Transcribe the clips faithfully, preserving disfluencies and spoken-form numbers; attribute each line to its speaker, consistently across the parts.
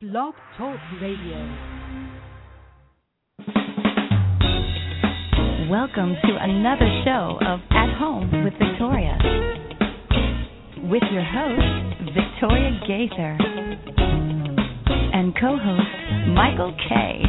Speaker 1: Blog Talk Radio.
Speaker 2: Welcome to another show of At Home with Victoria, with your host, Victoria Gaither, and co-host, Michael Kay.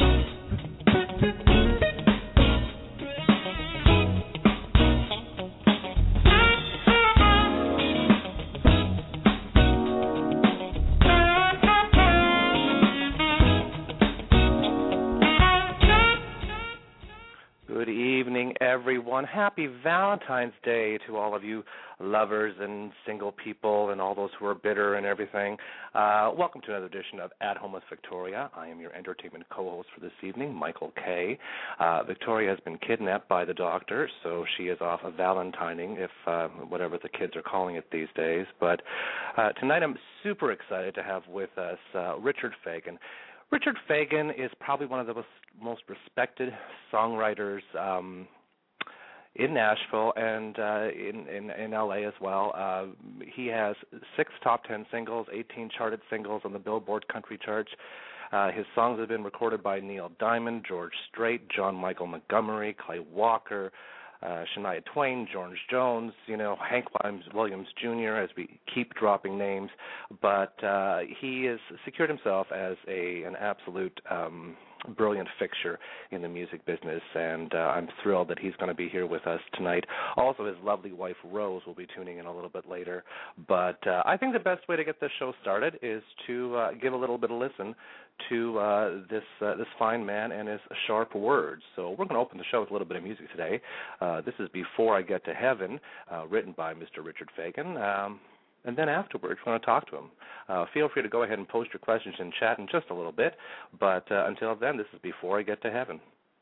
Speaker 3: Everyone, happy Valentine's Day to all of you lovers and single people and all those who are bitter and everything. Uh, welcome to another edition of At Home with Victoria. I am your entertainment co-host for this evening, Michael Kay. Uh, Victoria has been kidnapped by the doctor, so she is off of Valentining, if uh, whatever the kids are calling it these days. But uh, tonight I'm super excited to have with us uh, Richard Fagan. Richard Fagan is probably one of the most, most respected songwriters um, in Nashville and uh, in, in, in L A as well. Uh, he has six top ten singles, eighteen charted singles on the Billboard Country Charts. Uh, his songs have been recorded by Neil Diamond, George Strait, John Michael Montgomery, Clay Walker, uh, Shania Twain, George Jones, you know, Hank Williams Junior, as we keep dropping names. But uh, he has secured himself as a an absolute um, brilliant fixture in the music business, and uh, I'm thrilled that he's going to be here with us tonight. Also, his lovely wife, Rose, will be tuning in a little bit later. But uh, I think the best way to get this show started is to uh, give a little bit of listen to uh, this uh, this fine man and his sharp words. So we're going to open the show with a little bit of music today. Uh, this is Before I Get to Heaven, uh, written by Mister Richard Fagan. Um, And then afterwards, we're going to talk to him. Uh, feel free to go ahead and post your questions in chat in just a little bit. But uh, until then, this is Before I Get to Heaven.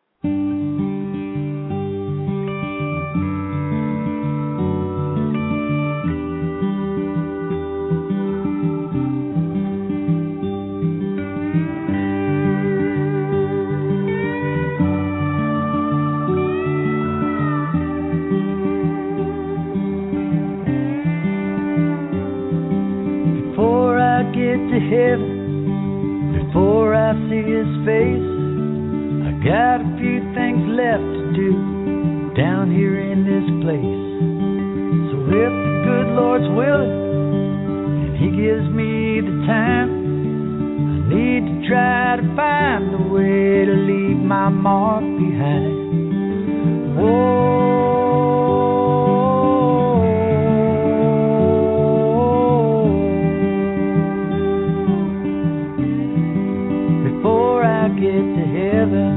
Speaker 4: To heaven before I see his face, I got a few things left to do down here in this place. So if the good Lord's willing and he gives me the time, I need to try to find a way to leave my mark behind. Whoa. Get to heaven,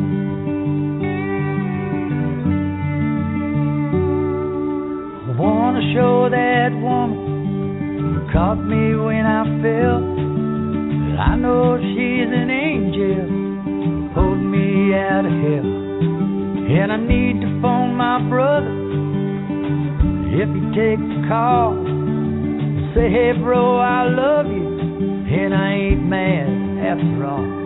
Speaker 4: I want to show that woman who caught me when I fell that I know she's an angel who pulled me out of hell. And I need to phone my brother if he takes the call, say, hey bro, I love you and I ain't mad after all.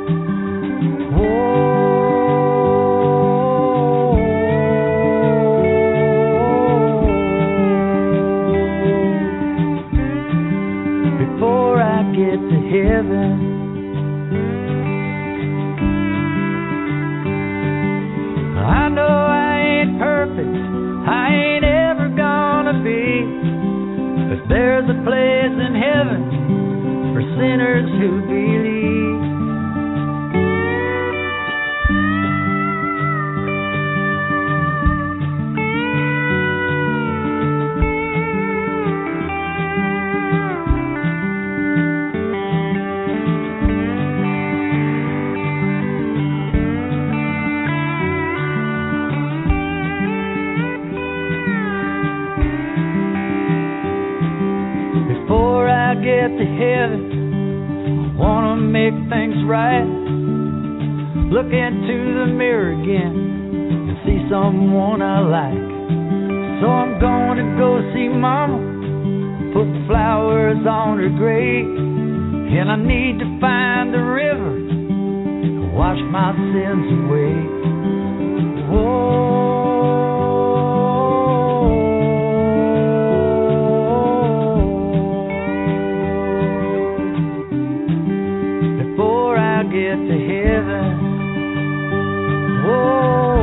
Speaker 4: Before I get to heaven, I know I ain't perfect, I ain't ever gonna be, but there's a place in heaven for sinners who believe. Get to heaven, I wanna make things right. Look into the mirror again and see someone I like. So I'm gonna go see Mama, put flowers on her grave, and I need to find the river and wash my sins away. Whoa. Before I get to heaven. Whoa.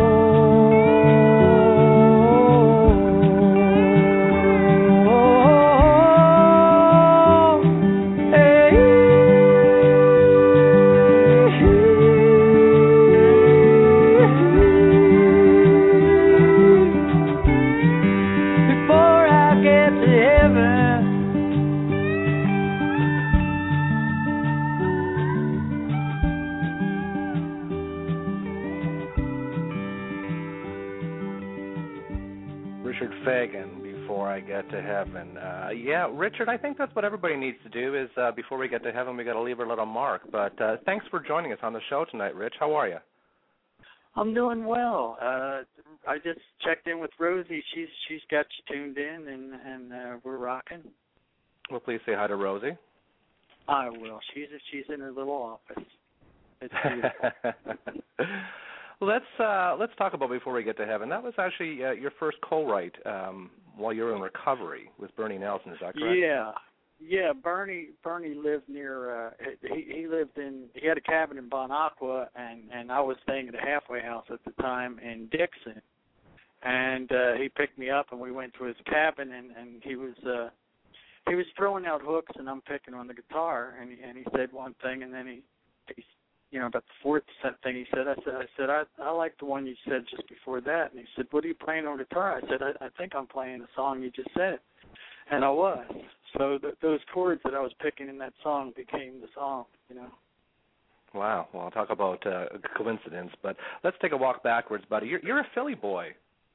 Speaker 3: Richard Fagan, Before I Get to Heaven. Uh, yeah, Richard, I think that's what everybody needs to do is uh, before we get to heaven, we got to leave our little mark. But uh, thanks for joining us on the show tonight, Rich. How are you?
Speaker 1: I'm doing well. Uh, I just checked in with Rosie. She's she's got you tuned in, and and uh, we're rocking.
Speaker 3: Well, please say hi to Rosie.
Speaker 1: I will. She's she's in her little office. It's beautiful.
Speaker 3: Let's uh, let's talk about Before We Get to Heaven. That was actually uh, your first co-write um, while you were in recovery with Bernie Nelson. Is that correct?
Speaker 1: Yeah, yeah. Bernie Bernie lived near. Uh, he he lived in. He had a cabin in Bon Aqua, and and I was staying at a halfway house at the time in Dixon. And uh, he picked me up, and we went to his cabin, and and he was. Uh, he was throwing out hooks, and I'm picking on the guitar, and he, and he said one thing, and then he. he You know, about the fourth thing he said, I said, I said, I, I like the one you said just before that. And he said, what are you playing on guitar? I said, I, I think I'm playing the song you just said. And I was. So th- those chords that I was picking in that song became the song, you know.
Speaker 3: Wow. Well, I'll talk about uh, coincidence, but let's take a walk backwards, buddy. You're, you're a Philly boy.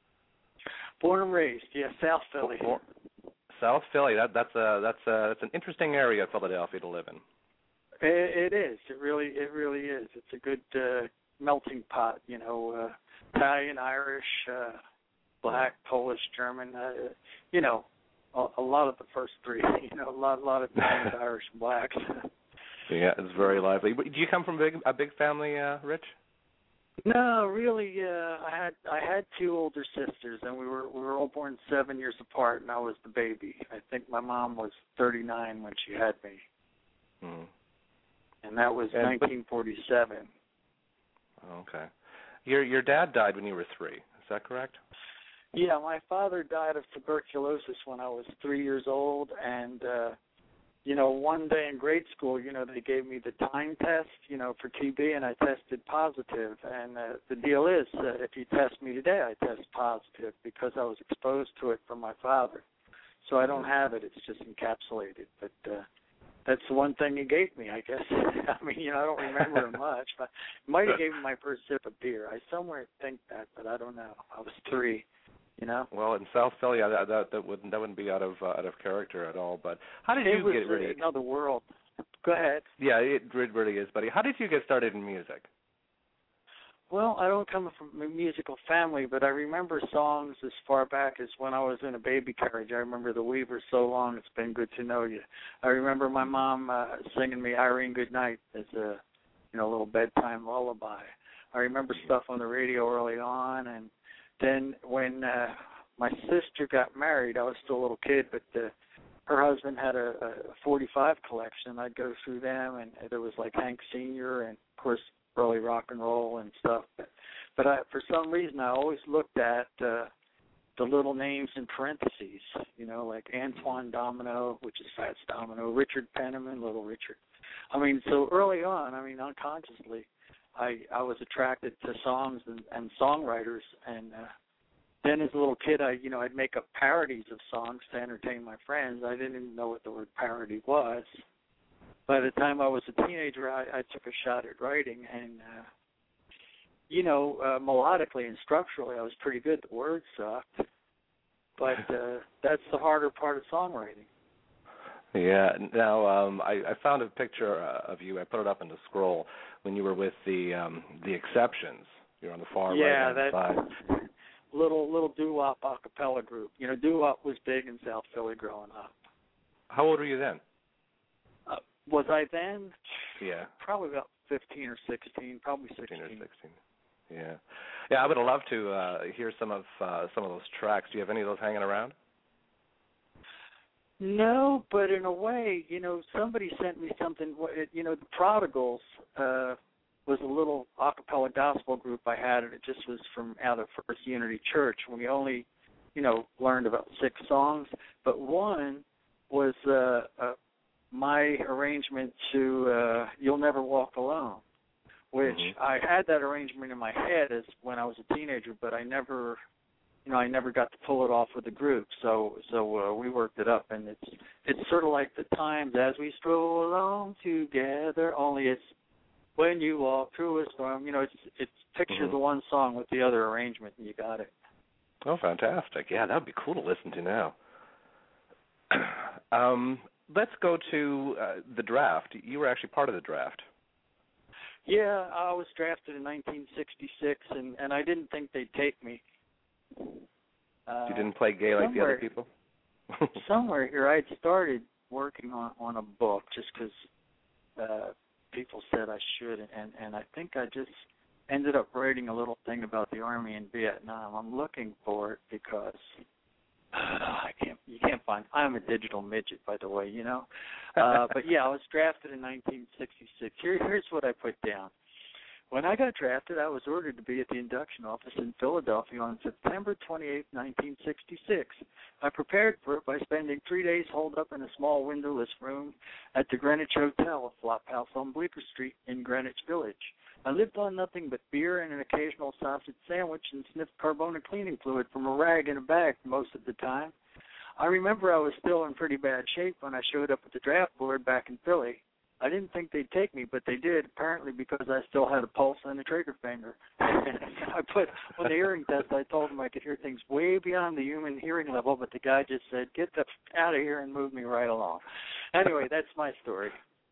Speaker 1: Born and raised, yeah, South Philly.
Speaker 3: Born, South Philly. That, that's a that's a that's an interesting area of Philadelphia to live in.
Speaker 1: It, it is. It really, it really is. It's a good uh, melting pot. You know, uh, Italian, Irish, uh, Black, Polish, German. Uh, you know, a, a lot of the first three. You know, a lot, a lot of Italians, Irish, and Blacks.
Speaker 3: Yeah, it's very lively. Do you come from a big, a big family, uh, Rich?
Speaker 1: No, really. Uh, I had I had two older sisters, and we were we were all born seven years apart, and I was the baby. I think my mom was thirty-nine when she had me.
Speaker 3: Hmm.
Speaker 1: And that was and, nineteen forty-seven.
Speaker 3: Okay. Your your dad died when you were three. Is that correct?
Speaker 1: Yeah, my father died of tuberculosis when I was three years old. And, uh, you know, one day in grade school, you know, they gave me the time test, you know, for T B, and I tested positive. And uh, the deal is, uh, if you test me today, I test positive because I was exposed to it from my father. So I don't have it. It's just encapsulated. But uh that's the one thing he gave me, I guess. I mean, you know, I don't remember it much, but he might have gave me my first sip of beer. I somewhere think that, but I don't know. I was three, you know.
Speaker 3: Well, in South Philly, that that, that wouldn't that wouldn't be out of uh, out of character at all. But how did
Speaker 1: it
Speaker 3: you
Speaker 1: was
Speaker 3: get really?
Speaker 1: Another world. Go ahead.
Speaker 3: Yeah, it really is, buddy. How did you get started in music?
Speaker 1: Well, I don't come from a musical family, but I remember songs as far back as when I was in a baby carriage. I remember the Weavers, So Long, It's Been Good to Know You. I remember my mom uh, singing me Irene Goodnight as a, you know, little bedtime lullaby. I remember stuff on the radio early on, and then when uh, my sister got married, I was still a little kid, but uh, her husband had a, a forty-five collection. I'd go through them, and there was like Hank Senior and, of course, early rock and roll and stuff, but, but I, for some reason I always looked at uh, the little names in parentheses, you know, like Antoine Domino, which is Fats Domino, Richard Penniman, Little Richard. I mean, so early on, I mean, unconsciously, I I was attracted to songs and, and songwriters, and uh, then as a little kid, I you know I'd make up parodies of songs to entertain my friends. I didn't even know what the word parody was. By the time I was a teenager, I, I took a shot at writing, and, uh, you know, uh, melodically and structurally, I was pretty good. The words sucked, but uh, that's the harder part of songwriting.
Speaker 3: Yeah. Now, um, I, I found a picture uh, of you. I put it up in the scroll when you were with the um, the Exceptions. You're on the far
Speaker 1: yeah,
Speaker 3: right-hand side.
Speaker 1: Yeah, that little, little doo-wop a cappella group. You know, doo-wop was big in South Philly growing up.
Speaker 3: How old were you then?
Speaker 1: Uh, Was I then?
Speaker 3: Yeah.
Speaker 1: Probably about fifteen or sixteen, probably sixteen.
Speaker 3: fifteen or sixteen. Yeah. Yeah, I would have loved to uh, hear some of uh, some of those tracks. Do you have any of those hanging around?
Speaker 1: No, but in a way, you know, somebody sent me something, you know, the Prodigals, uh, was a little a cappella gospel group I had, and it just was from out of First Unity Church. We only, you know, learned about six songs, but one was uh, uh, my arrangement to uh, You'll Never Walk Alone, which mm-hmm. I had that arrangement in my head as when I was a teenager, but I never, you know, I never got to pull it off with the group. So so uh, we worked it up, and it's it's sort of like the times as we stroll along together, only it's when you walk through a storm. You know, it's it's picture mm-hmm. the one song with the other arrangement, and you got it.
Speaker 3: Oh, fantastic. Yeah, that would be cool to listen to now. um, let's go to uh, the draft. You were actually part of the draft.
Speaker 1: Yeah, I was drafted in nineteen sixty-six, and, and I didn't think they'd take me. Uh,
Speaker 3: you didn't play gay like the other people?
Speaker 1: Somewhere here I had started working on, on a book just because uh, people said I should, and, and I think I just ended up writing a little thing about the Army in Vietnam. I'm looking for it because uh, I can't. You can't find. I'm a digital midget, by the way, you know. Uh, but yeah, I was drafted in nineteen sixty-six. Here, here's what I put down. When I got drafted, I was ordered to be at the induction office in Philadelphia on September twenty-eighth, nineteen sixty-six. I prepared for it by spending three days holed up in a small windowless room at the Greenwich Hotel, a flop house on Bleecker Street in Greenwich Village. I lived on nothing but beer and an occasional sausage sandwich and sniffed carbonic cleaning fluid from a rag in a bag most of the time. I remember I was still in pretty bad shape when I showed up at the draft board back in Philly. I didn't think they'd take me, but they did, apparently because I still had a pulse and a trigger finger. I put on the hearing test, I told them I could hear things way beyond the human hearing level, but the guy just said, get the f- out of here and move me right along. Anyway, that's my story.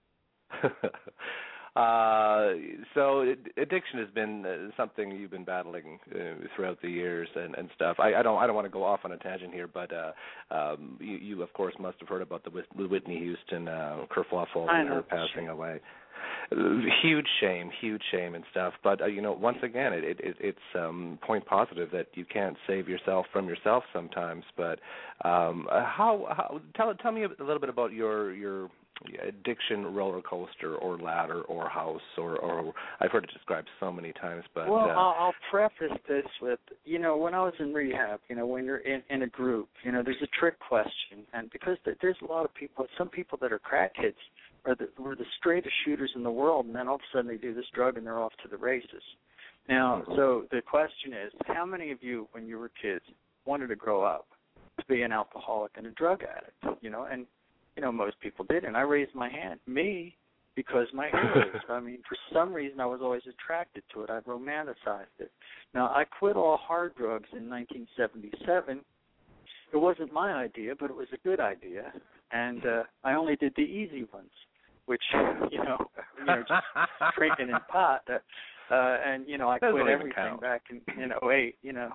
Speaker 3: Uh, so addiction has been uh, something you've been battling uh, throughout the years and, and stuff. I, I don't I don't want to go off on a tangent here, but uh, um, you, you of course must have heard about the Whitney Houston uh, kerfluffle and her passing away. Huge shame, huge shame and stuff. But uh, you know, once again, it, it, it's um, point positive that you can't save yourself from yourself sometimes. But um, how, how? Tell tell me a little bit about your your. addiction roller coaster or ladder or house or, or I've heard it described so many times. But
Speaker 1: well,
Speaker 3: uh,
Speaker 1: I'll, I'll preface this with, you know, when I was in rehab, you know, when you're in, in a group, you know, there's a trick question, and because there's a lot of people, some people that are crackheads are the, were the straightest shooters in the world, and then all of a sudden they do this drug and they're off to the races. Now, mm-hmm. so the question is, how many of you, when you were kids, wanted to grow up to be an alcoholic and a drug addict, you know, and you know, most people did, and I raised my hand. Me, because my heroes. I mean, for some reason, I was always attracted to it. I romanticized it. Now, I quit all hard drugs in nineteen seventy-seven. It wasn't my idea, but it was a good idea, and uh, I only did the easy ones, which, you know, you know, just drinking and pot. Uh, uh, and, you know, I quit everything back in, in oh eight, you know.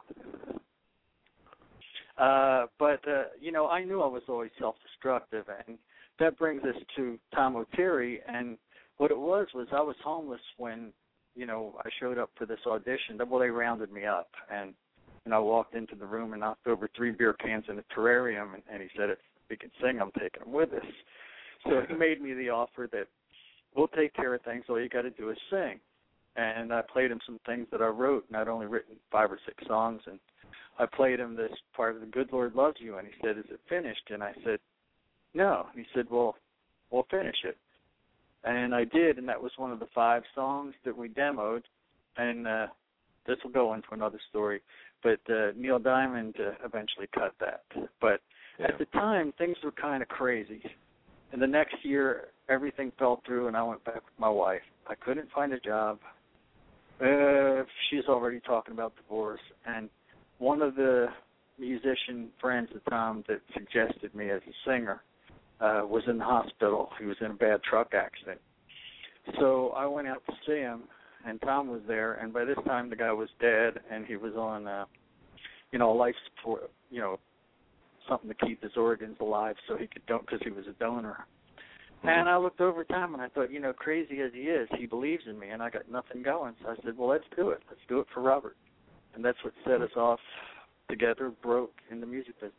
Speaker 1: Uh, but, uh, you know, I knew I was always self-destructive, and that brings us to Tom O'Terry, and what it was was I was homeless when, you know, I showed up for this audition. Well, they rounded me up, and, and I walked into the room and knocked over three beer cans in a terrarium, and, and he said, if we can sing, I'm taking them with us. So he made me the offer that we'll take care of things, all you got to do is sing. And I played him some things that I wrote, and I'd only written five or six songs, and I played him this part of The Good Lord Loves You, and he said, is it finished? And I said, no. And he said, well, we'll finish it. And I did, and that was one of the five songs that we demoed, and uh, this will go into another story. But uh, Neil Diamond uh, eventually cut that. But yeah. At the time, things were kind of crazy. And the next year, everything fell through, and I went back with my wife. I couldn't find a job. Uh, she's already talking about divorce, and one of the musician friends of Tom that suggested me as a singer uh, was in the hospital. He was in a bad truck accident. So I went out to see him, and Tom was there, and by this time the guy was dead, and he was on, uh, you know, life support, you know, something to keep his organs alive so he could don't, because he was a donor. Mm-hmm. And I looked over Tom, and I thought, you know, crazy as he is, he believes in me, and I got nothing going. So I said, well, let's do it. Let's do it for Robert. And that's what set us off together, broke in the music business.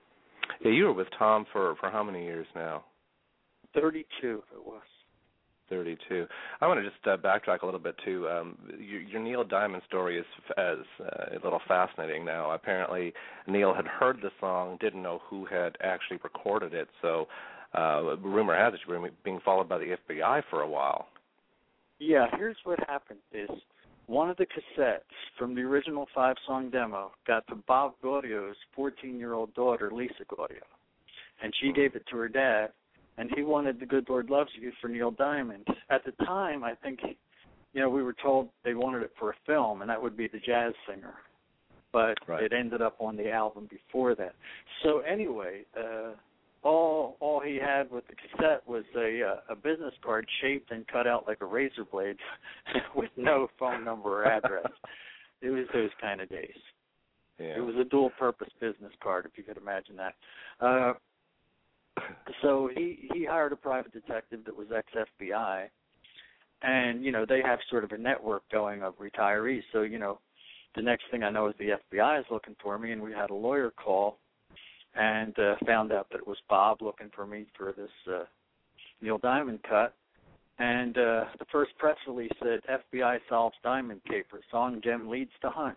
Speaker 3: Yeah, you were with Tom for, for how many years now?
Speaker 1: thirty-two it was.
Speaker 3: thirty-two. I want to just uh, backtrack a little bit to um, your, your Neil Diamond story is as uh, a little fascinating now. Apparently, Neil had heard the song, didn't know who had actually recorded it, so uh, rumor has it you were being followed by the F B I for a while.
Speaker 1: Yeah, here's what happened is one of the cassettes from the original five-song demo got to Bob Gaudio's fourteen-year-old daughter, Lisa Gaudio, and she gave it to her dad, and he wanted The Good Lord Loves You for Neil Diamond. At the time, I think, you know, we were told they wanted it for a film, and that would be The Jazz Singer, but
Speaker 3: right.
Speaker 1: It ended up on the album before that. So anyway, uh, all all he had with the cassette was a uh, a business card shaped and cut out like a razor blade with no phone number or address. It was those kind of days.
Speaker 3: Yeah.
Speaker 1: It was a dual-purpose business card, if you could imagine that. Uh, so he, he hired a private detective that was ex-F B I, and, you know, they have sort of a network going of retirees. So, you know, the next thing I know is the F B I is looking for me, and we had a lawyer call and uh, found out that it was Bob looking for me for this uh, Neil Diamond cut. And uh, the first press release said, F B I solves Diamond caper. Song Gem leads to hunt.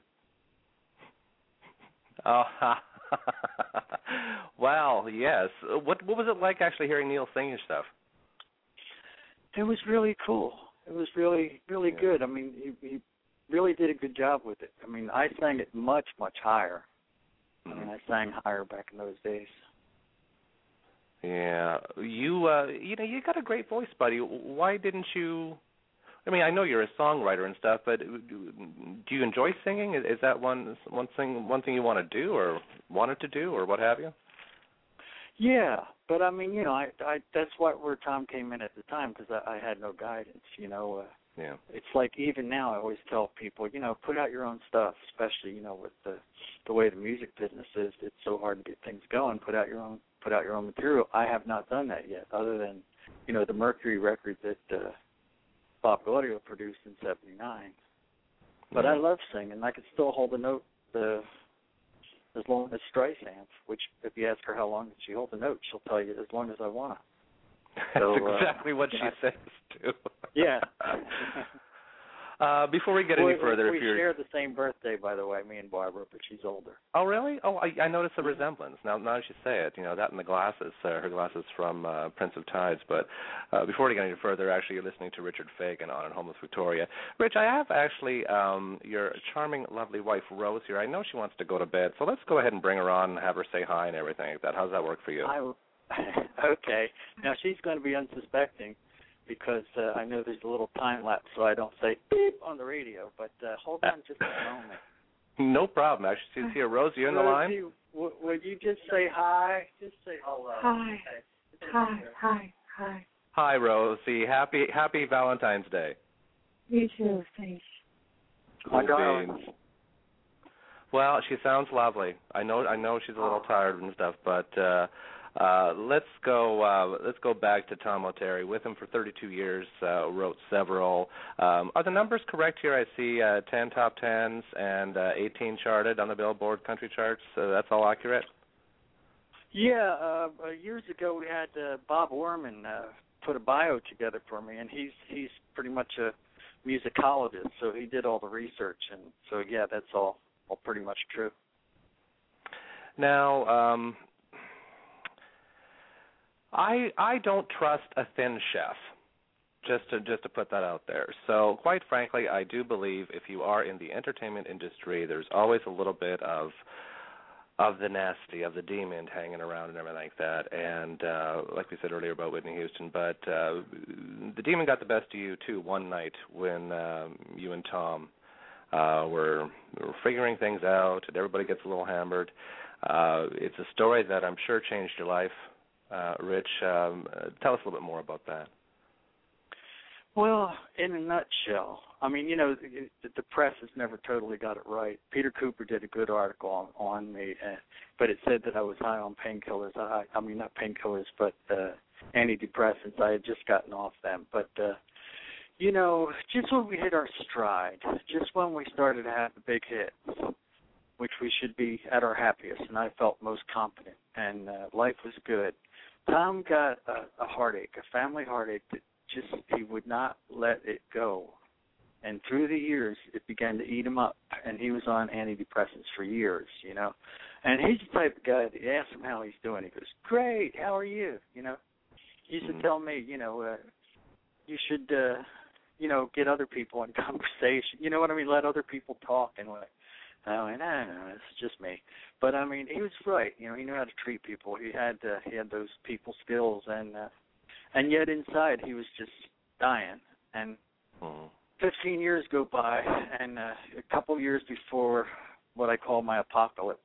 Speaker 3: Oh, wow, yes. What what was it like actually hearing Neil sing your stuff?
Speaker 1: It was really cool. It was really, really
Speaker 3: yeah.
Speaker 1: good. I mean, he, he really did a good job with it. I mean, I sang it much, much higher. I mean, I sang higher back in those days.
Speaker 3: Yeah, you uh, you know, you got a great voice, buddy. Why didn't you? I mean, I know you're a songwriter and stuff, but do you enjoy singing? Is that one one thing one thing you want to do, or wanted to do, or what have you?
Speaker 1: Yeah, but I mean, you know, I, I that's what where Tom came in at the time because I, I had no guidance. You know, uh,
Speaker 3: yeah.
Speaker 1: It's like even now I always tell people, you know, put out your own stuff, especially you know with the the way the music business is. It's so hard to get things going. Put out your own put out your own material. I have not done that yet, other than you know the Mercury record that uh, Bob Gaudio produced in seventy-nine. But
Speaker 3: yeah.
Speaker 1: I love singing. I can still hold a note. The as long as Streisand, which if you ask her how long did she hold the note, she'll tell you as long as I want.
Speaker 3: That's
Speaker 1: So,
Speaker 3: exactly
Speaker 1: uh,
Speaker 3: what she
Speaker 1: I,
Speaker 3: says too.
Speaker 1: Yeah.
Speaker 3: uh, before we get
Speaker 1: well,
Speaker 3: any further,
Speaker 1: we
Speaker 3: if you're
Speaker 1: share the same birthday, by the way, me and Barbara, but she's older.
Speaker 3: Oh, really? Oh, I, I noticed a resemblance. Now, now that you say it, you know, that and the glasses, uh, her glasses from uh, Prince of Tides. But uh, before we get any further, actually, you're listening to Richard Fagan on At Home with Victoria. Rich, I have actually um, your charming, lovely wife, Rose, here. I know she wants to go to bed, so let's go ahead and bring her on and have her say hi and everything like that. How does that work for you?
Speaker 1: I, okay. Now, she's going to be unsuspecting because uh, I know there's a little time lapse, so I don't say beep on the radio. But uh, hold on just a moment.
Speaker 3: No problem. Actually, she's here. Rose, you in the line?
Speaker 1: You, w- would you just say hi? Just say hello.
Speaker 5: Hi.
Speaker 1: Okay.
Speaker 5: Hi. Hi. Hi.
Speaker 3: Hi, Rosie. Happy Happy Valentine's Day.
Speaker 5: You too. Thanks.
Speaker 1: My darling.
Speaker 3: Beans. Well, she sounds lovely. I know. I know she's a little tired and stuff, but uh, uh, let's go. Uh, let's go back to Tom O'Terry. With him for thirty-two years, uh, wrote several. Um, are the numbers correct here? I see uh, ten top tens and uh, eighteen charted on the Billboard country charts. So that's all accurate.
Speaker 1: Yeah. Uh, years ago, we had uh, Bob Orman uh, put a bio together for me, and he's he's pretty much a musicologist, so he did all the research, and so yeah, that's all all pretty much true.
Speaker 3: Now. Um, I I don't trust a thin chef, just to just to put that out there. So quite frankly, I do believe if you are in the entertainment industry, there's always a little bit of of the nasty, of the demon hanging around and everything like that. And uh, like we said earlier about Whitney Houston, but uh, the demon got the best of you too one night when um, you and Tom uh, were, were figuring things out, and everybody gets a little hammered. Uh, it's a story that I'm sure changed your life. Uh, Rich, um, uh, tell us a little bit more about that.
Speaker 1: Well, in a nutshell, I mean, you know, the, the press has never totally got it right. Peter Cooper did a good article on, on me, uh, but it said that I was high on painkillers. I, I mean, not painkillers, but uh, antidepressants. I had just gotten off them. But, uh, you know, just when we hit our stride, just when we started to have the big hits, which we should be at our happiest, and I felt most confident, and uh, life was good, Tom got a, a heartache, a family heartache that just, he would not let it go. And through the years, it began to eat him up, and he was on antidepressants for years, you know. And he's the type of guy that you ask him how he's doing. He goes, great, how are you, you know. He used to tell me, you know, uh, you should, uh, you know, get other people in conversation. You know what I mean? Let other people talk. And like, I went, no, no, it's just me. But, I mean, he was right. You know, he knew how to treat people. He had uh, he had those people skills. And, uh, and yet inside he was just dying. And mm-hmm. fifteen years go by, and uh, a couple years before what I call my apocalypse,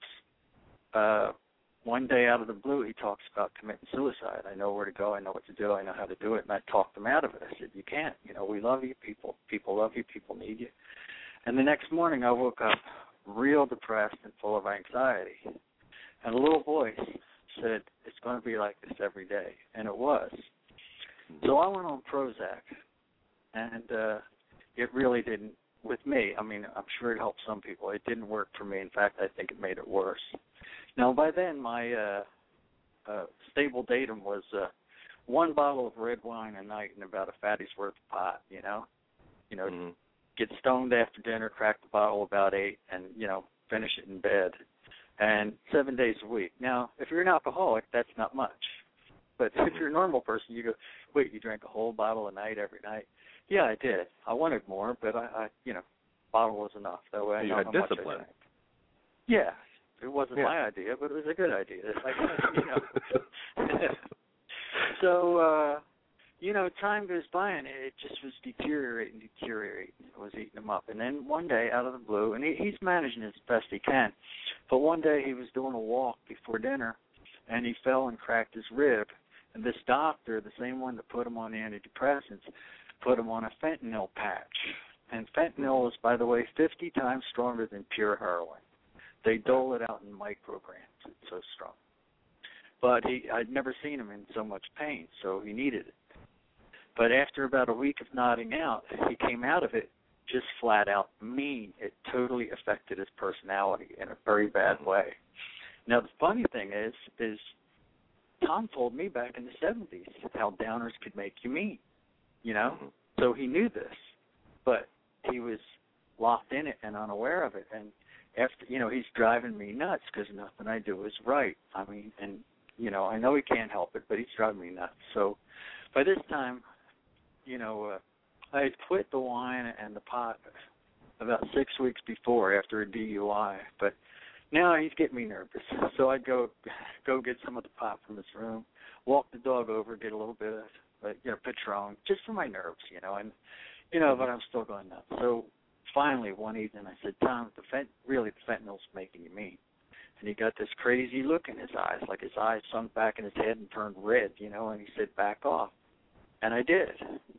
Speaker 1: uh, one day out of the blue, he talks about committing suicide. I know where to go. I know what to do. I know how to do it. And I talked him out of it. I said, you can't. You know, we love you. People people love you. People need you. And the next morning, I woke up real depressed and full of anxiety. And a little voice said, it's going to be like this every day. And it was. So I went on Prozac. And uh, it really didn't, with me, I mean, I'm sure it helped some people. It didn't work for me. In fact, I think it made it worse. Now, by then, my uh, uh, stable datum was uh, one bottle of red wine a night and about a fatty's worth of pot, you know. You know, mm-hmm. Get stoned after dinner, crack the bottle about eight, and, you know, finish it in bed. And seven days a week. Now, if you're an alcoholic, that's not much. But if you're a normal person, you go, wait, you drank a whole bottle a night every night? Yeah, I did. I wanted more, but I, I you know, bottle was enough. That way I know how much I drank. Yeah. It wasn't yeah. my idea, but it was a good idea. It's like, you know. So, uh, you know, time goes by, and it just was deteriorating, deteriorating. It was eating him up. And then one day, out of the blue, and he, he's managing as best he can, but one day he was doing a walk before dinner, and he fell and cracked his rib. And this doctor, the same one that put him on the antidepressants, put him on a fentanyl patch. And fentanyl is, by the way, fifty times stronger than pure heroin. They dole it out in micrograms. It's so strong. But he, I'd never seen him in so much pain, so he needed it. But after about a week of nodding out, he came out of it just flat out mean. It totally affected his personality in a very bad way. Now, the funny thing is, is Tom told me back in the seventies how downers could make you mean, you know? Mm-hmm. So he knew this, but he was locked in it and unaware of it. And after, you know, he's driving me nuts because nothing I do is right. I mean, and, you know, I know he can't help it, but he's driving me nuts. So by this time, you know, uh, I had quit the wine and the pot about six weeks before after a D U I, but now he's getting me nervous. So I'd go go get some of the pot from his room, walk the dog over, get a little bit of, uh, you know, Patron, just for my nerves, you know, and, you know, but I'm still going nuts. So finally, one evening, I said, Tom, the fent- really, the fentanyl's making you mean. And he got this crazy look in his eyes, like his eyes sunk back in his head and turned red, you know, and he said, back off. And I did.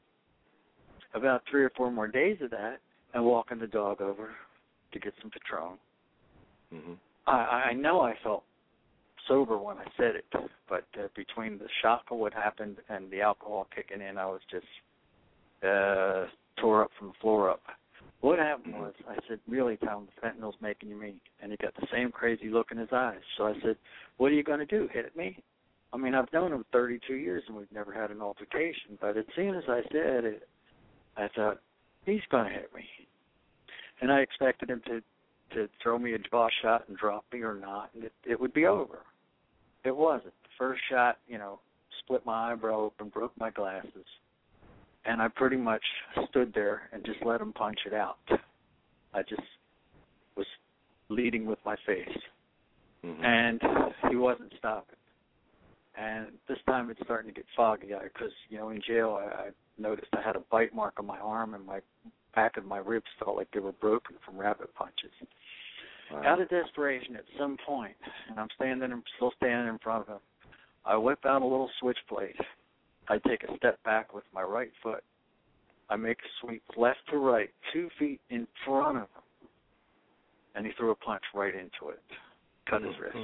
Speaker 1: About three or four more days of that, and walking the dog over to get some Patron. Mm-hmm. I, I know I felt sober when I said it, but uh, between the shock of what happened and the alcohol kicking in, I was just uh, tore up from the floor up. What happened was, I said, really, Tom, the fentanyl's making you mean. And he got the same crazy look in his eyes. So I said, what are you going to do, hit at me? I mean, I've known him thirty-two years, and we've never had an altercation. But as soon as I said it, I thought, he's going to hit me. And I expected him to, to throw me a jaw shot and drop me or not, and it, it would be over. It wasn't. The first shot, you know, split my eyebrow open, broke my glasses. And I pretty much stood there and just let him punch it out. I just was leading with my face. Mm-hmm. And he wasn't stopping. And this time it's starting to get foggy because, you know, in jail I, I noticed I had a bite mark on my arm and my back of my ribs felt like they were broken from rabbit punches. Wow. Out of desperation at some point, and I'm standing, I'm still standing in front of him, I whip out a little switchblade. I take a step back with my right foot. I make a sweep left to right, two feet in front of him. And he threw a punch right into it, cut his wrist.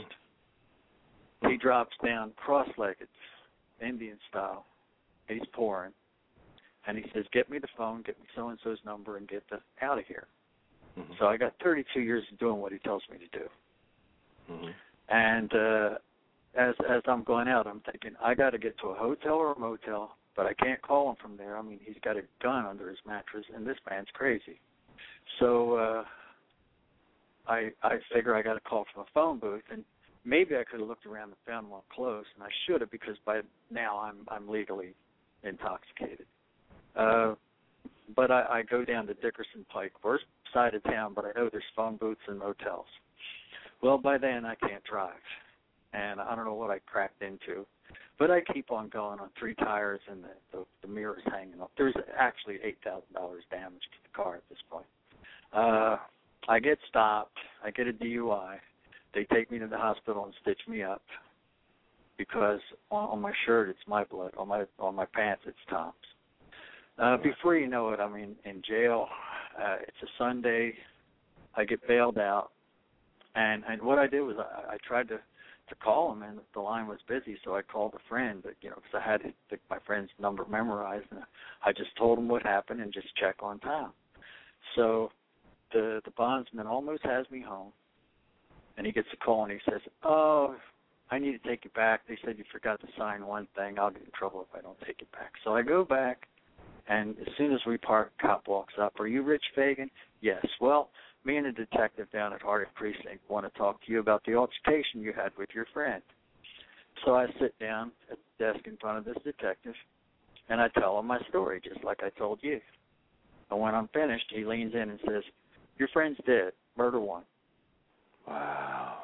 Speaker 1: He drops down cross-legged, Indian style. He's pouring. And he says, get me the phone, get me so-and-so's number, and get the out of here. Mm-hmm. So I got thirty-two years of doing what he tells me to do. Mm-hmm. And uh, as as I'm going out, I'm thinking, I got to get to a hotel or a motel, but I can't call him from there. I mean, he's got a gun under his mattress, and this man's crazy. So uh, I I figure I got to call from a phone booth, and maybe I could have looked around and found one close, and I should have because by now I'm I'm legally intoxicated. Uh, but I, I go down to Dickerson Pike, worst side of town, but I know there's phone booths and motels. Well, by then I can't drive, and I don't know what I cracked into, but I keep on going on three tires, and the, the, the mirror's hanging up. There's actually eight thousand dollars damage to the car at this point. Uh, I get stopped. I get a D U I. They take me to the hospital and stitch me up because on, on my shirt it's my blood. On my on my pants it's Tom's. Uh, before you know it, I'm in, in jail. Uh, it's a Sunday. I get bailed out. And and what I did was I, I tried to, to call him, and the line was busy, so I called a friend, but, you know, because I had the, my friend's number memorized, and I just told him what happened and just check on Tom. So the the bondsman almost has me home, and he gets a call, and he says, oh, I need to take you back. They said you forgot to sign one thing. I'll get in trouble if I don't take it back. So I go back, and as soon as we park, a cop walks up. Are you Rich Fagan? Yes. Well, me and a detective down at Harding Precinct want to talk to you about the altercation you had with your friend. So I sit down at the desk in front of this detective, and I tell him my story, just like I told you. And when I'm finished, he leans in and says, your friend's dead, murder one.
Speaker 3: Wow.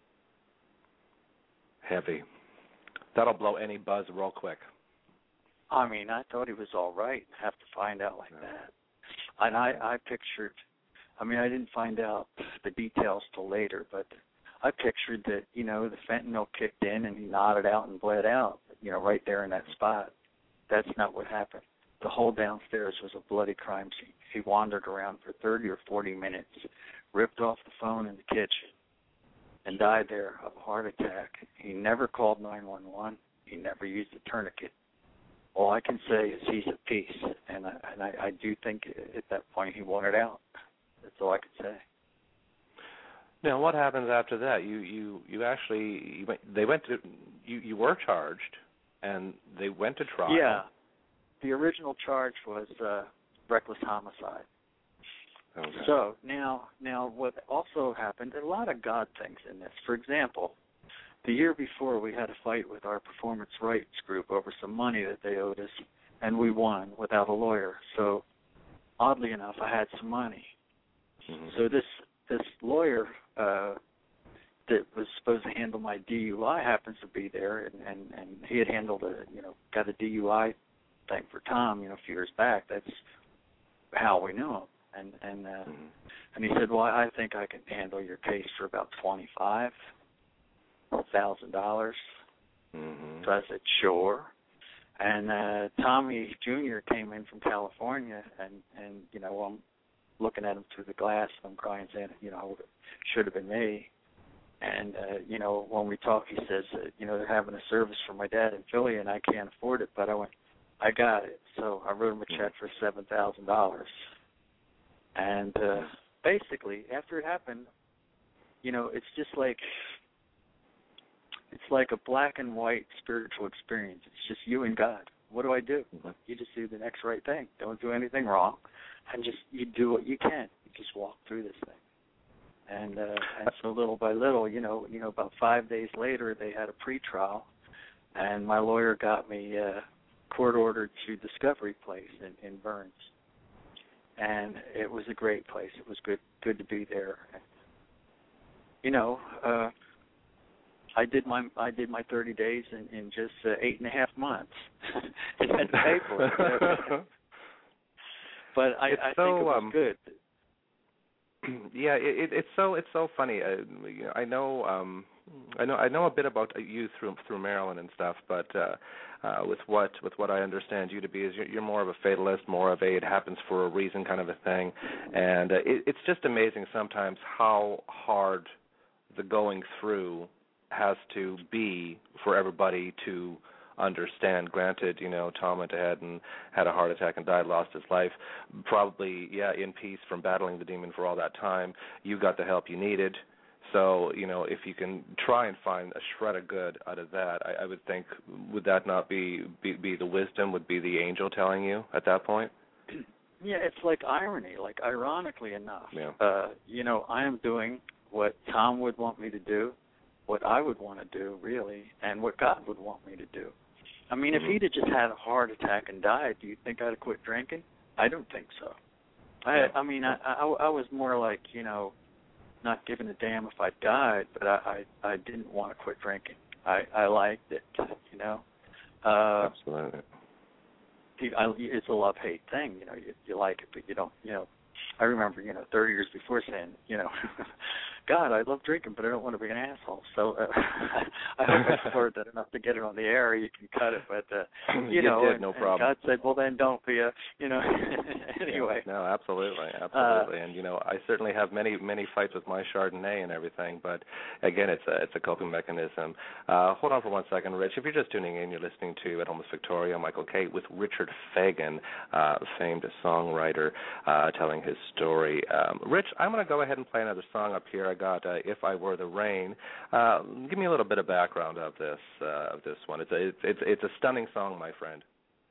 Speaker 3: Heavy. That'll blow any buzz real quick.
Speaker 1: I mean, I thought he was all right. Have to find out like
Speaker 3: yeah.
Speaker 1: that. And I, I pictured, I mean, I didn't find out the details till later, but I pictured that, you know, the fentanyl kicked in and he nodded out and bled out, you know, right there in that spot. That's not what happened. The whole downstairs was a bloody crime scene. He wandered around for thirty or forty minutes, ripped off the phone in the kitchen, and died there of a heart attack. He never called nine one one. He never used a tourniquet. All I can say is he's at peace, and I, and I, I do think at that point he wanted out. That's all I can say.
Speaker 3: Now, what happens after that? You you you actually you went, they went to you you were charged, and they went to trial.
Speaker 1: Yeah, the original charge was uh, reckless homicide.
Speaker 3: Okay.
Speaker 1: So now now what also happened? A lot of God things in this. For example, the year before, we had a fight with our performance rights group over some money that they owed us, and we won without a lawyer. So, oddly enough, I had some money. Mm-hmm. So this this lawyer uh, that was supposed to handle my D U I happens to be there, and, and, and he had handled a you know got a D U I thing for Tom, you know, a few years back. That's how we knew him. And and uh, mm-hmm. and he said, well, I think I can handle your case for about twenty-five thousand dollars.
Speaker 3: Mm-hmm.
Speaker 1: So I said, sure. And uh, Tommy Junior came in from California, and, and you know, I'm looking at him through the glass, and I'm crying, saying, you know, it should have been me. And, uh, you know, when we talk, he says, uh, you know, they're having a service for my dad in Philly, and I can't afford it. But I went, I got it. So I wrote him a check for seven thousand dollars. And uh, basically, after it happened, you know, it's just like, it's like a black and white spiritual experience. It's just you and God. What do I do? You just do the next right thing. Don't do anything wrong, and just you do what you can. You just walk through this thing. And uh, and so little by little, you know, you know, about five days later, they had a pretrial, and my lawyer got me uh, court ordered to Discovery Place in, in Burns, and it was a great place. It was good good to be there. And, you know. Uh, I did my I did my thirty days in, in just uh, eight and a half months. It had to pay for it, but I, I
Speaker 3: so,
Speaker 1: think it was
Speaker 3: um,
Speaker 1: good.
Speaker 3: Yeah, it, it's so it's so funny. Uh, you know, I know um, I know I know a bit about you through through Maryland and stuff, but uh, uh, with what with what I understand you to be is you're, you're more of a fatalist, more of a it happens for a reason kind of a thing, and uh, it, it's just amazing sometimes how hard the going through has to be for everybody to understand. Granted, you know, Tom went ahead and had a heart attack and died, lost his life. Probably, yeah, in peace from battling the demon for all that time. You got the help you needed. So, you know, if you can try and find a shred of good out of that, I, I would think, would that not be, be be the wisdom, would be the angel telling you at that point?
Speaker 1: Yeah, it's like irony, like ironically enough.
Speaker 3: Yeah.
Speaker 1: Uh, you know, I am doing what Tom would want me to do, what I would want to do, really, and what God would want me to do. I mean,
Speaker 3: mm-hmm.
Speaker 1: if he'd have just had a heart attack and died, do you think I'd have quit drinking? I don't think so. I,
Speaker 3: yeah.
Speaker 1: I mean, I, I, I was more like, you know, not giving a damn if I died, but I, I, I didn't want to quit drinking. I, I liked it, you know. Uh,
Speaker 3: Absolutely.
Speaker 1: I, it's a love-hate thing, you know. You, you like it, but you don't, you know. I remember, you know, thirty years before saying, you know, God, I love drinking, but I don't want to be an asshole. So uh, I hope I slurred that enough to get it on the air. You can cut it, but uh, you,
Speaker 3: you
Speaker 1: know,
Speaker 3: did,
Speaker 1: and,
Speaker 3: no
Speaker 1: and
Speaker 3: problem.
Speaker 1: God said, well, then don't be a, you know. Anyway.
Speaker 3: No, absolutely, absolutely,
Speaker 1: uh,
Speaker 3: and you know, I certainly have many, many fights with my Chardonnay and everything, but again, it's a, it's a coping mechanism. Uh, hold on for one second, Rich. If you're just tuning in, you're listening to At Home with Victoria, Michael Kate, with Richard Fagan, uh, famed songwriter, uh, telling his story. Um, Rich, I'm going to go ahead and play another song up here. I got uh, If I Were the Rain. Uh, give me a little bit of background of this uh, of this one. It's a it's, it's it's a stunning song, my friend.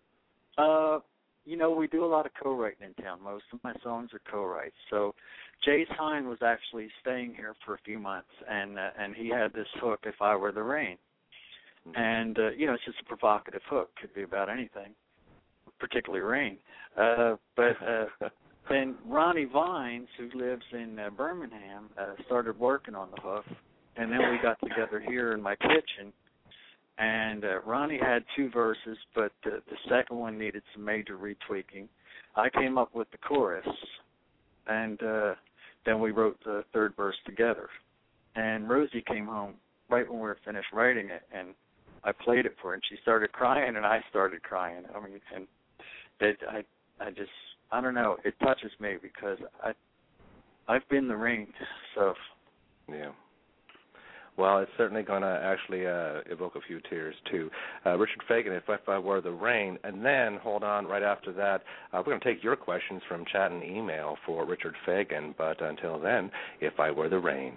Speaker 1: Uh, you know, we do a lot of co-writing in town. Most of my songs are co-writes. So Jace Hine was actually staying here for a few months, and uh, and he had this hook, If I Were the Rain. Mm-hmm. And, uh, you know, it's just a provocative hook. Could be about anything, particularly rain. Uh, but uh, then Ronnie Vines, who lives in uh, Birmingham, uh, started working on the hook, and then we got together here in my kitchen. And uh, Ronnie had two verses, but uh, the second one needed some major retweaking. I came up with the chorus, and uh, then we wrote the third verse together. And Rosie came home right when we were finished writing it, and I played it for her, and she started crying, and I started crying. I mean, and it, I, I just, I don't know, it touches me because I, I've been the rain, so.
Speaker 3: Yeah. Well, it's certainly going to actually uh, evoke a few tears, too. Uh, Richard Fagan, if, if I Were the Rain. And then, hold on, right after that, uh, we're going to take your questions from chat and email for Richard Fagan. But until then, If I Were the Rain.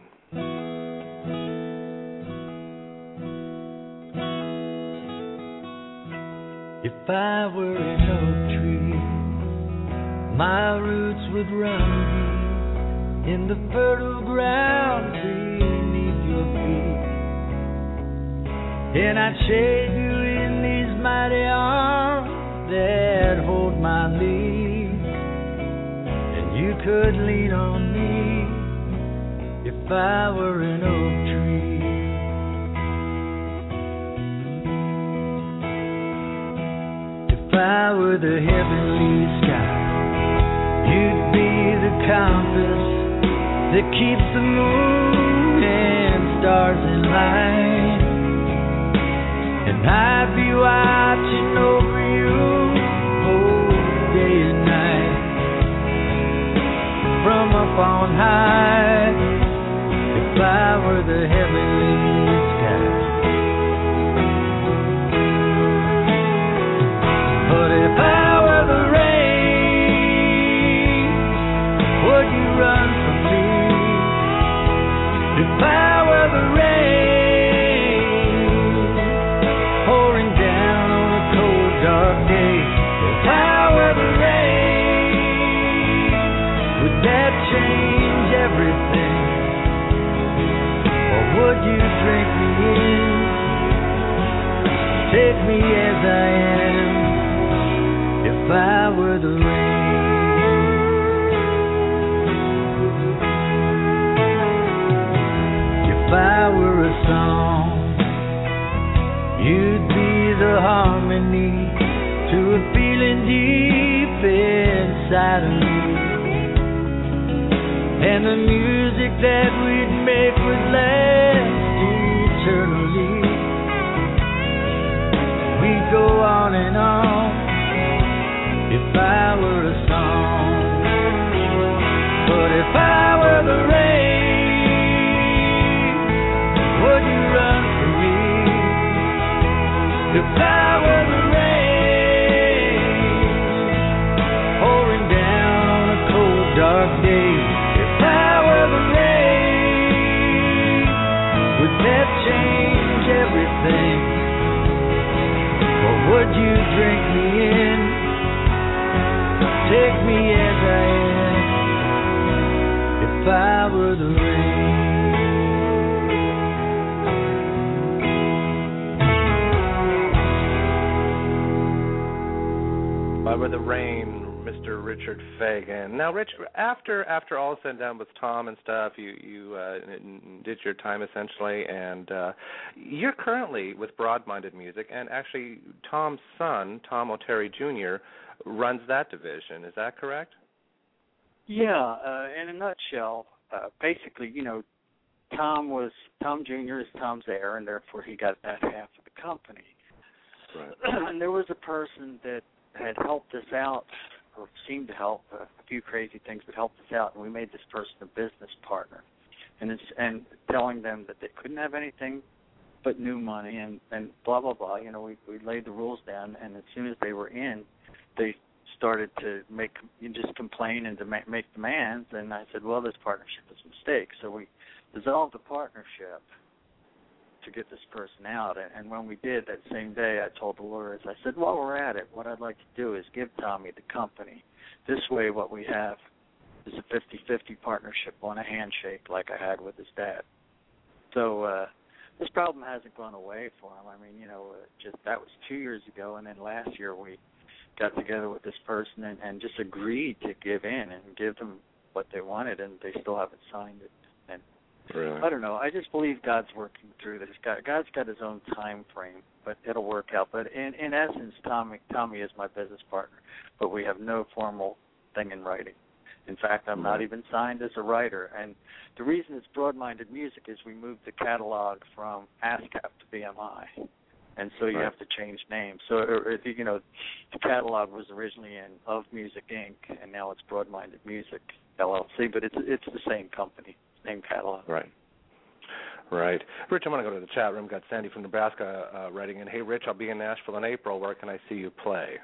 Speaker 4: If I were an oak tree, my roots would run deep in the fertile ground beneath your feet. And I'd shade you in these mighty arms that hold my leaves, and you could lean on me if I were an oak tree. If I were the heavenly sky, you'd be the compass that keeps the moon and stars in line. And I'd be watching over you oh, day and night from up on high. If I were the heavenly sky. But if I were the rain, would you run from me? If I were the rain, pouring down on a cold, dark day. If I were the rain, would that change everything? Or would you drink me in, take me as I am? If I were the rain, if I were a song, you'd be the harmony to a feeling deep inside of me. And the music that we'd make would last eternally. We'd go on and on if I were a song. But if I were the rain, would you run from me? If I were the rain, pouring down on a cold, dark day. If I were the rain, were the rain.
Speaker 3: By Where the Rain, Mister Richard Fagan. Now, Rich, after after all said and done with Tom and stuff, you you uh, did your time essentially, and uh, you're currently with Broad-Minded Music, and actually Tom's son, Tom O'Terry Junior, runs that division. Is that correct?
Speaker 1: Yeah, uh, in a nutshell, uh, basically, you know, Tom was Tom Junior is Tom's heir, and therefore he got that half of the company.
Speaker 3: Right.
Speaker 1: And there was a person that had helped us out, or seemed to help, uh, a few crazy things, but helped us out, and we made this person a business partner, and it's, and telling them that they couldn't have anything but new money, and, and blah, blah, blah. You know, we, we laid the rules down, and as soon as they were in, they started to make, you just complain and to make, make demands, and I said, well, this partnership is a mistake, so we dissolved the partnership to get this person out. And when we did that same day, I told the lawyers, I said, while we're at it, what I'd like to do is give Tommy the company. This way what we have is a fifty-fifty partnership on a handshake like I had with his dad. So uh, this problem hasn't gone away for him. I mean, you know, uh, just that was two years ago, and then last year we got together with this person and, and just agreed to give in and give them what they wanted, and they still haven't signed it. And
Speaker 3: Really?
Speaker 1: I don't know. I just believe God's working through this. God, God's got his own time frame, but it'll work out. But in, in essence, Tommy, Tommy is my business partner, but we have no formal thing in writing. In fact, I'm not even signed as a writer. And the reason it's Broad-Minded Music is we moved the catalog from ASCAP to B M I, and so you
Speaker 3: right.
Speaker 1: have to change names. So, or, you know, the catalog was originally in Of Music, Incorporated, and now it's Broad-Minded Music, L L C, but it's it's the same company. Same catalog.
Speaker 3: Right. Right. Rich, I want to go to the chat room. Got Sandy from Nebraska uh, writing in, hey, Rich, I'll be in Nashville in April. Where can I see you play?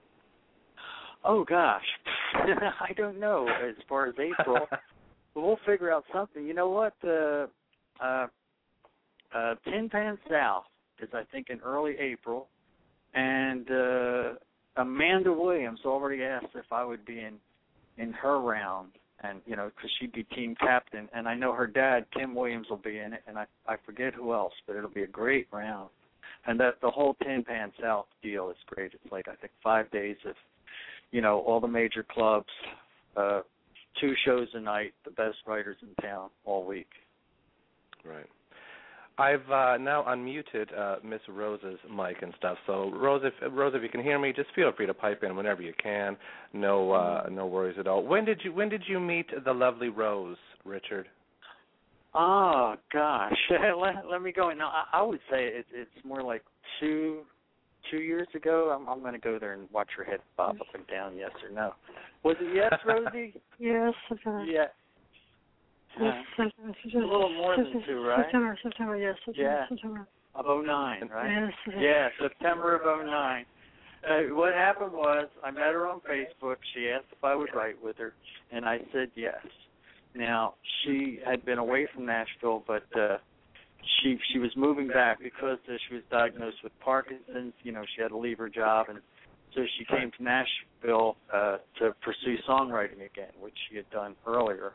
Speaker 1: Oh, gosh. I don't know as far as April. But we'll figure out something. You know what? Uh, uh, uh, Tin Pan South is, I think, in early April. And uh, Amanda Williams already asked if I would be in, in her round. And, you know, because she'd be team captain. And I know her dad, Kim Williams, will be in it. And I, I forget who else, but it'll be a great round. And that the whole Tin Pan South deal is great. It's like, I think, five days of, you know, all the major clubs, uh, two shows a night, the best writers in town all week.
Speaker 3: Right. I've uh, now unmuted uh, Miss Rose's mic and stuff. So, Rose, if Rose, if you can hear me, just feel free to pipe in whenever you can. No, uh, no worries at all. When did you When did you meet the lovely Rose, Richard?
Speaker 1: Oh gosh, let, let me go. Now, I, I would say it, it's more like two two years ago. I'm, I'm going to go there and watch her head bob up and down. Yes or no? Was it yes, Rosie?
Speaker 5: Yes. Okay.
Speaker 1: Yeah.
Speaker 5: Yes,
Speaker 1: Uh,
Speaker 5: a
Speaker 1: little more than two, right?
Speaker 5: September, September, yes, September,
Speaker 1: Yeah.
Speaker 5: September.
Speaker 1: Of oh nine, right?
Speaker 5: Yes, yes.
Speaker 1: Yeah, September of oh nine. Uh, what happened was I met her on Facebook. She asked if I would write with her, and I said yes. Now, she had been away from Nashville, but uh, she she was moving back because uh, she was diagnosed with Parkinson's. You know, she had to leave her job, and so she came to Nashville uh, to pursue songwriting again, which she had done earlier.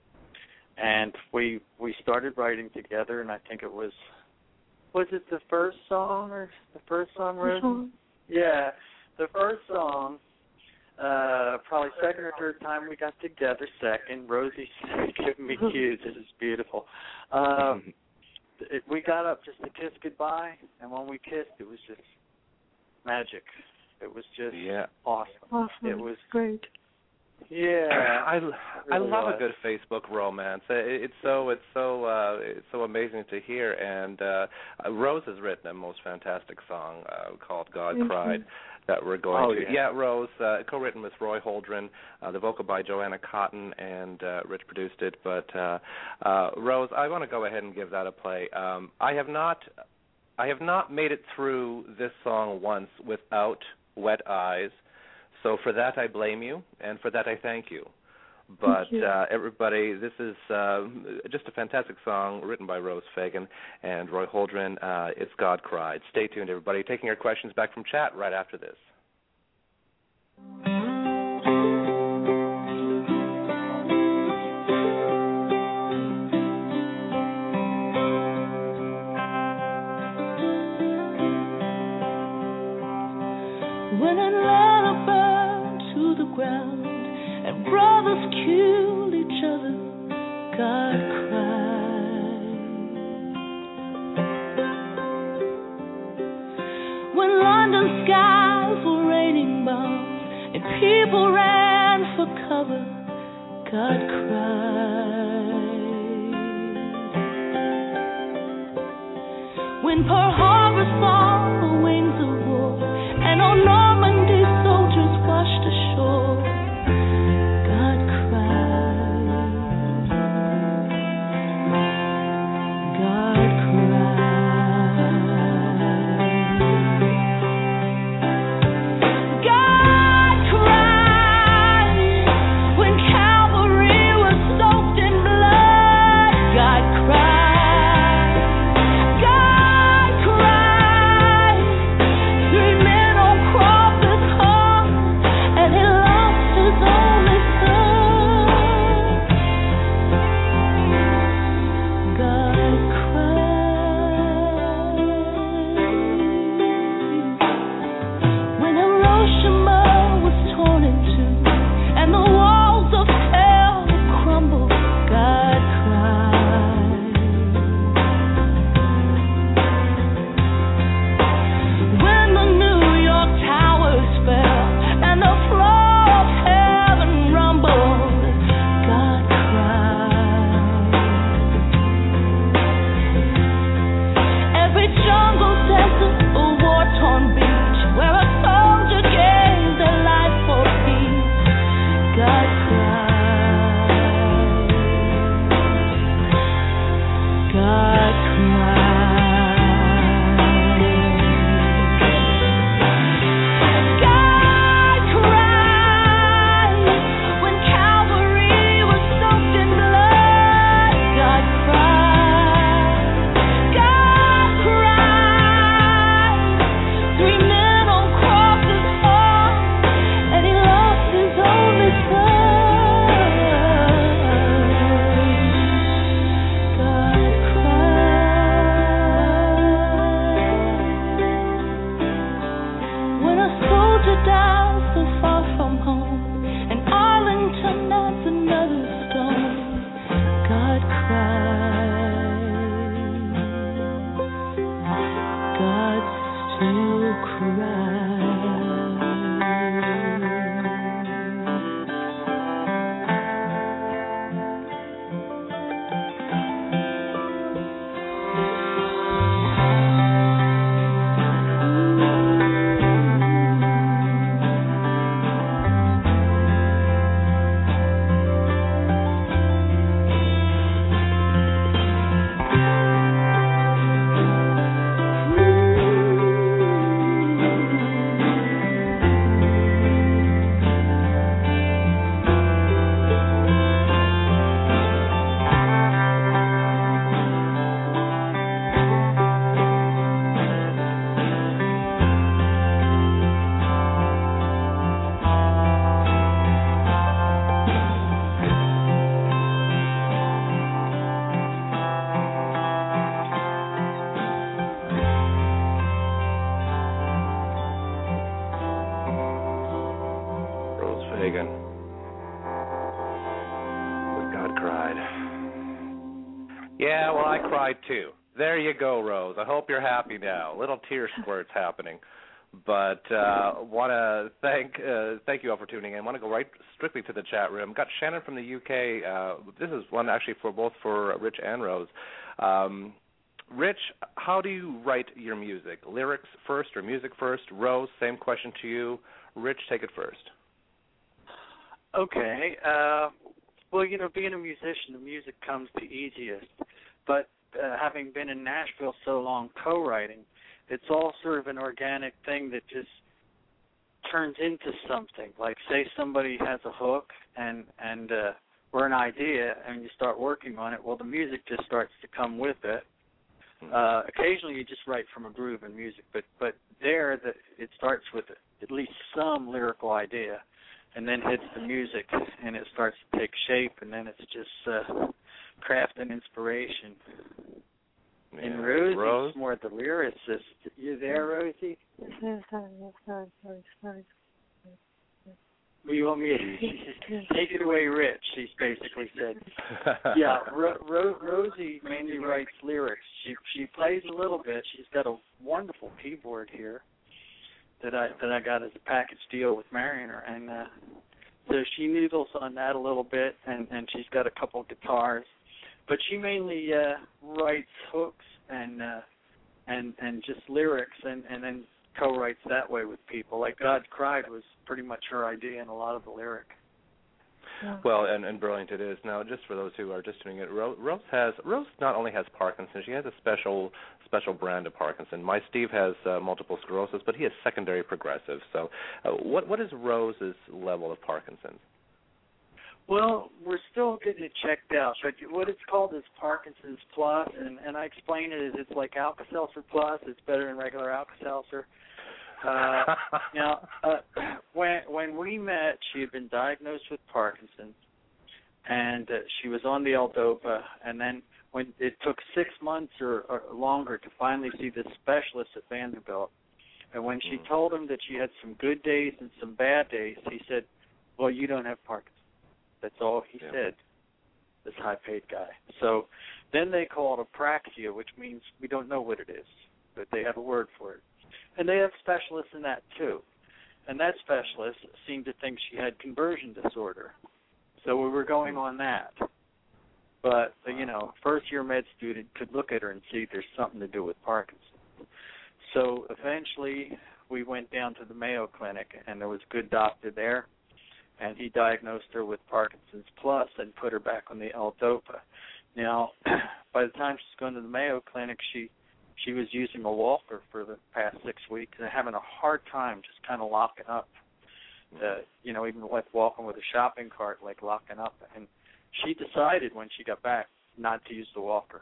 Speaker 1: And we we started writing together, and I think it was, was it the first song or the first song, Rose?
Speaker 5: Mm-hmm.
Speaker 1: Yeah, the first song, uh, probably second or third time we got together, second. Rosie's giving me cues. This is beautiful. Um, it, we got up just to kiss goodbye, and when we kissed, it was just magic. It was just
Speaker 3: yeah.
Speaker 1: awesome.
Speaker 5: Awesome.
Speaker 1: It was
Speaker 5: great.
Speaker 1: Yeah,
Speaker 3: I,
Speaker 1: really
Speaker 3: I love
Speaker 1: was.
Speaker 3: a good Facebook romance. It, it's so it's so uh, it's so amazing to hear. And uh, Rose has written a most fantastic song uh, called "God
Speaker 5: Thank
Speaker 3: Cried"
Speaker 5: you.
Speaker 3: that we're going
Speaker 1: Oh,
Speaker 3: to.
Speaker 1: yeah.
Speaker 3: Yeah, Rose, uh, co-written with Roy Holdren, uh, the vocal by Joanna Cotton, and uh, Rich produced it. But uh, uh, Rose, I want to go ahead and give that a play. Um, I have not I have not made it through this song once without wet eyes. So for that, I blame you, and for that, I thank you. But
Speaker 5: Thank you.
Speaker 3: uh, everybody, this is uh, just a fantastic song written by Rose Fagan and Roy Holdren. Uh, it's God Cried. Stay tuned, everybody. Taking your questions back from chat right after this.
Speaker 6: brothers killed each other, God cried. When London skies were raining bombs and people ran for cover, God cried. When Pearl Harbor saw the wings of war and on Normandy soldiers washed ashore, God cried. God cried. God cried when Calvary was soaked in blood. God cried. God cried. Three men on crosses hung, and he lost his only son. God cried. When Hiroshima was torn in two, and the walls of hell crumbled, God cried. When the New York towers fell and the floor of heaven rumbled, God cried. Every jungle, desert, or war-torn beach where a soldier gave their life for peace, God cried. God cried. God cried when Calvary was soaked in blood. God cried. God cried. Three men on crosses hung, and he lost his only son. God cried. When a soldier dies so far from home, and Arlington adds another stone, God cried. God still cried.
Speaker 3: Rose Fagan. God cried. Yeah, well, I cried too. There you go, Rose. I hope you're happy now. Little tear squirts happening. But uh, want to thank uh, thank you all for tuning in. Want to go right strictly to the chat room. Got Shannon from the U K. Uh, this is one actually for both for Rich and Rose. Um, Rich, how do you write your music? Lyrics first or music first? Rose, same question to you. Rich, take it first.
Speaker 1: Okay. Uh, well, you know, being a musician, the music comes the easiest. But uh, having been in Nashville so long co-writing, it's all sort of an organic thing that just turns into something. Like, say somebody has a hook and, and uh, or an idea, and you start working on it, well, the music just starts to come with it. Uh, occasionally you just write from a groove in music, but, but there the, it starts with at least some lyrical idea, and then hits the music, and it starts to take shape, and then it's just uh, craft and inspiration.
Speaker 3: Yeah.
Speaker 1: And Rosie's
Speaker 3: Rose?
Speaker 1: more the lyricist. You there, Rosie?
Speaker 5: Yes, sorry, yes, sorry, sorry, sorry.
Speaker 1: You want me to take it away, Rich? She's basically said. Yeah, Ro- Ro- Rosie mainly writes lyrics. She she plays a little bit. She's got a wonderful keyboard here that I that I got as a package deal with marrying her, and uh, so she noodles on that a little bit, and and she's got a couple of guitars, but she mainly uh, writes hooks and uh, and and just lyrics, and and then co-writes that way with people. Like God Cried was pretty much her idea and a lot of the lyric.
Speaker 5: Yeah.
Speaker 3: Well, and, and brilliant it is. Now, just for those who are just tuning in, Rose, Rose has Rose not only has Parkinson's, she has a special special brand of Parkinson. My Steve has uh, multiple sclerosis, but he has secondary progressive. So, uh, what what is Rose's level of Parkinson's?
Speaker 1: Well, we're still getting it checked out, but what it's called is Parkinson's Plus, and, and I explain it as it's like Alka-Seltzer Plus. It's better than regular Alka-Seltzer. Uh, now, uh, when when we met, she had been diagnosed with Parkinson's, and uh, she was on the L-Dopa, and then when it took six months or, or longer to finally see this specialist at Vanderbilt, and when she told him that she had some good days and some bad days, he said, well, you don't have Parkinson's. That's all he
Speaker 3: yeah.
Speaker 1: said, this high-paid guy. So then they call it apraxia, which means we don't know what it is, but they have a word for it. And they have specialists in that, too. And that specialist seemed to think she had conversion disorder. So we were going on that. But, you know, first-year med student could look at her and see there's something to do with Parkinson's. So eventually we went down to the Mayo Clinic, and there was a good doctor there, and he diagnosed her with Parkinson's Plus and put her back on the L-Dopa. Now, by the time she's going to the Mayo Clinic, she she was using a walker for the past six weeks and having a hard time just kind of locking up. Uh, you know, even like walking with a shopping cart, like locking up. And she decided when she got back not to use the walker.